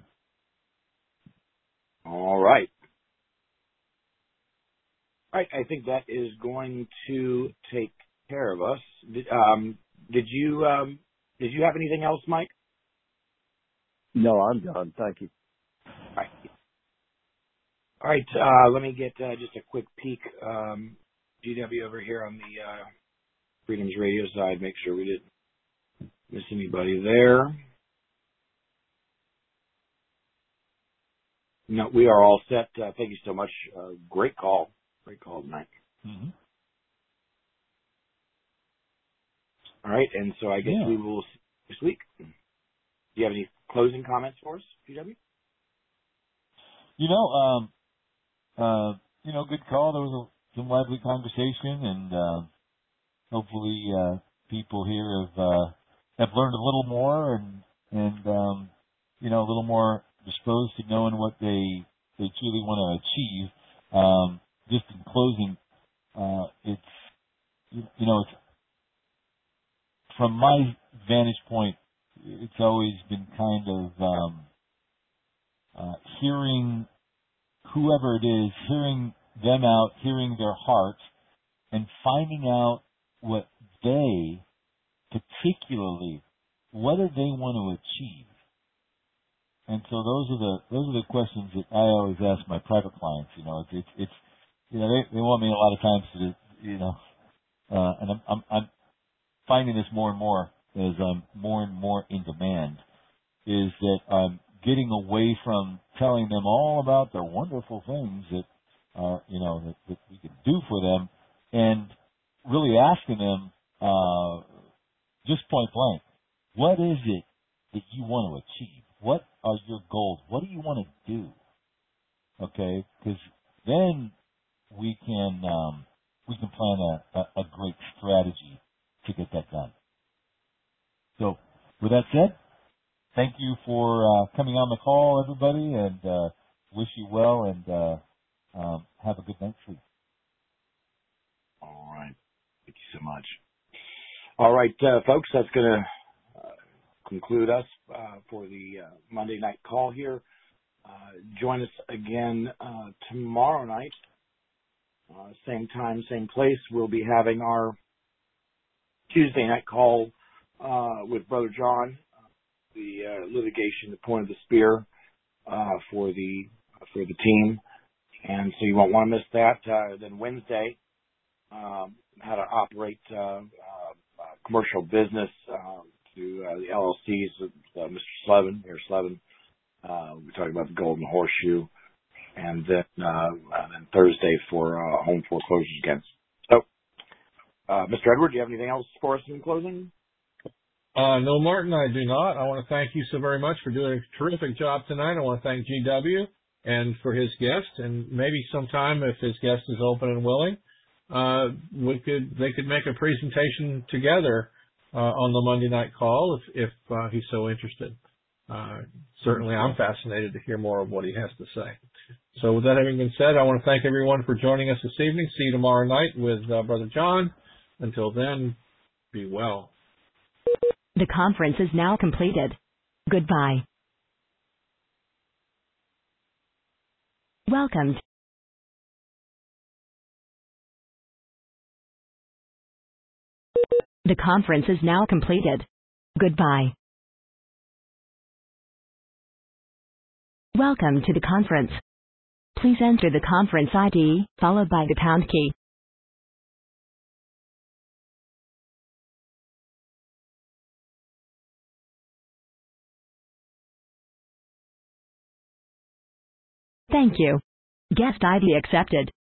All right. All right. I think that is going to take care of us. Did you have anything else, Mike? No, I'm done. Thank you. All right. Let me get just a quick peek. GW over here on the Freedoms Radio side. Make sure we didn't miss anybody there. No, we are all set. Thank you so much. Great call. Great call tonight. Mm-hmm. All right. And so I guess we will see you this week. Do you have any closing comments for us, GW? Good call. There was some lively conversation, and hopefully people here have learned a little more and a little more disposed to knowing what they truly want to achieve. Just in closing, it's from my vantage point, it's always been kind of hearing whoever it is, hearing them out, hearing their hearts, and finding out what they particularly, what do they want to achieve. And so those are the questions that I always ask my private clients. It's they want me a lot of times to and I'm finding this more and more as I'm more and more in demand, is that I'm getting away from telling them all about the wonderful things that that we can do for them, and really asking them just point blank, what is it that you want to achieve? What are your goals? What do you want to do? Okay, because then we can plan a great strategy to get that done. So, with that said, thank you for coming on the call, everybody, and wish you well, and have a good night's sleep. All right. Thank you so much. All right, folks, that's going to conclude us for the Monday night call here. Join us again tomorrow night, same time, same place. We'll be having our Tuesday night call with Brother John, the litigation, the point of the spear for the team, and so you won't want to miss that. Then Wednesday, how to operate commercial business to the LLCs, Mr. Slevin, Mayor Slevin. We talked about the Golden Horseshoe, and then Thursday for home foreclosures again. So, Mr. Edward, do you have anything else for us in closing? No, Martin, I do not. I want to thank you so very much for doing a terrific job tonight. I want to thank GW and for his guest, and maybe sometime if his guest is open and willing, they could make a presentation together on the Monday night call if he's so interested. Certainly, I'm fascinated to hear more of what he has to say. So with that having been said, I want to thank everyone for joining us this evening. See you tomorrow night with Brother John. Until then, be well. The conference is now completed. Goodbye. Welcome. The conference is now completed. Goodbye. Welcome to the conference. Please enter the conference ID, followed by the pound key. Thank you. Guest ID accepted.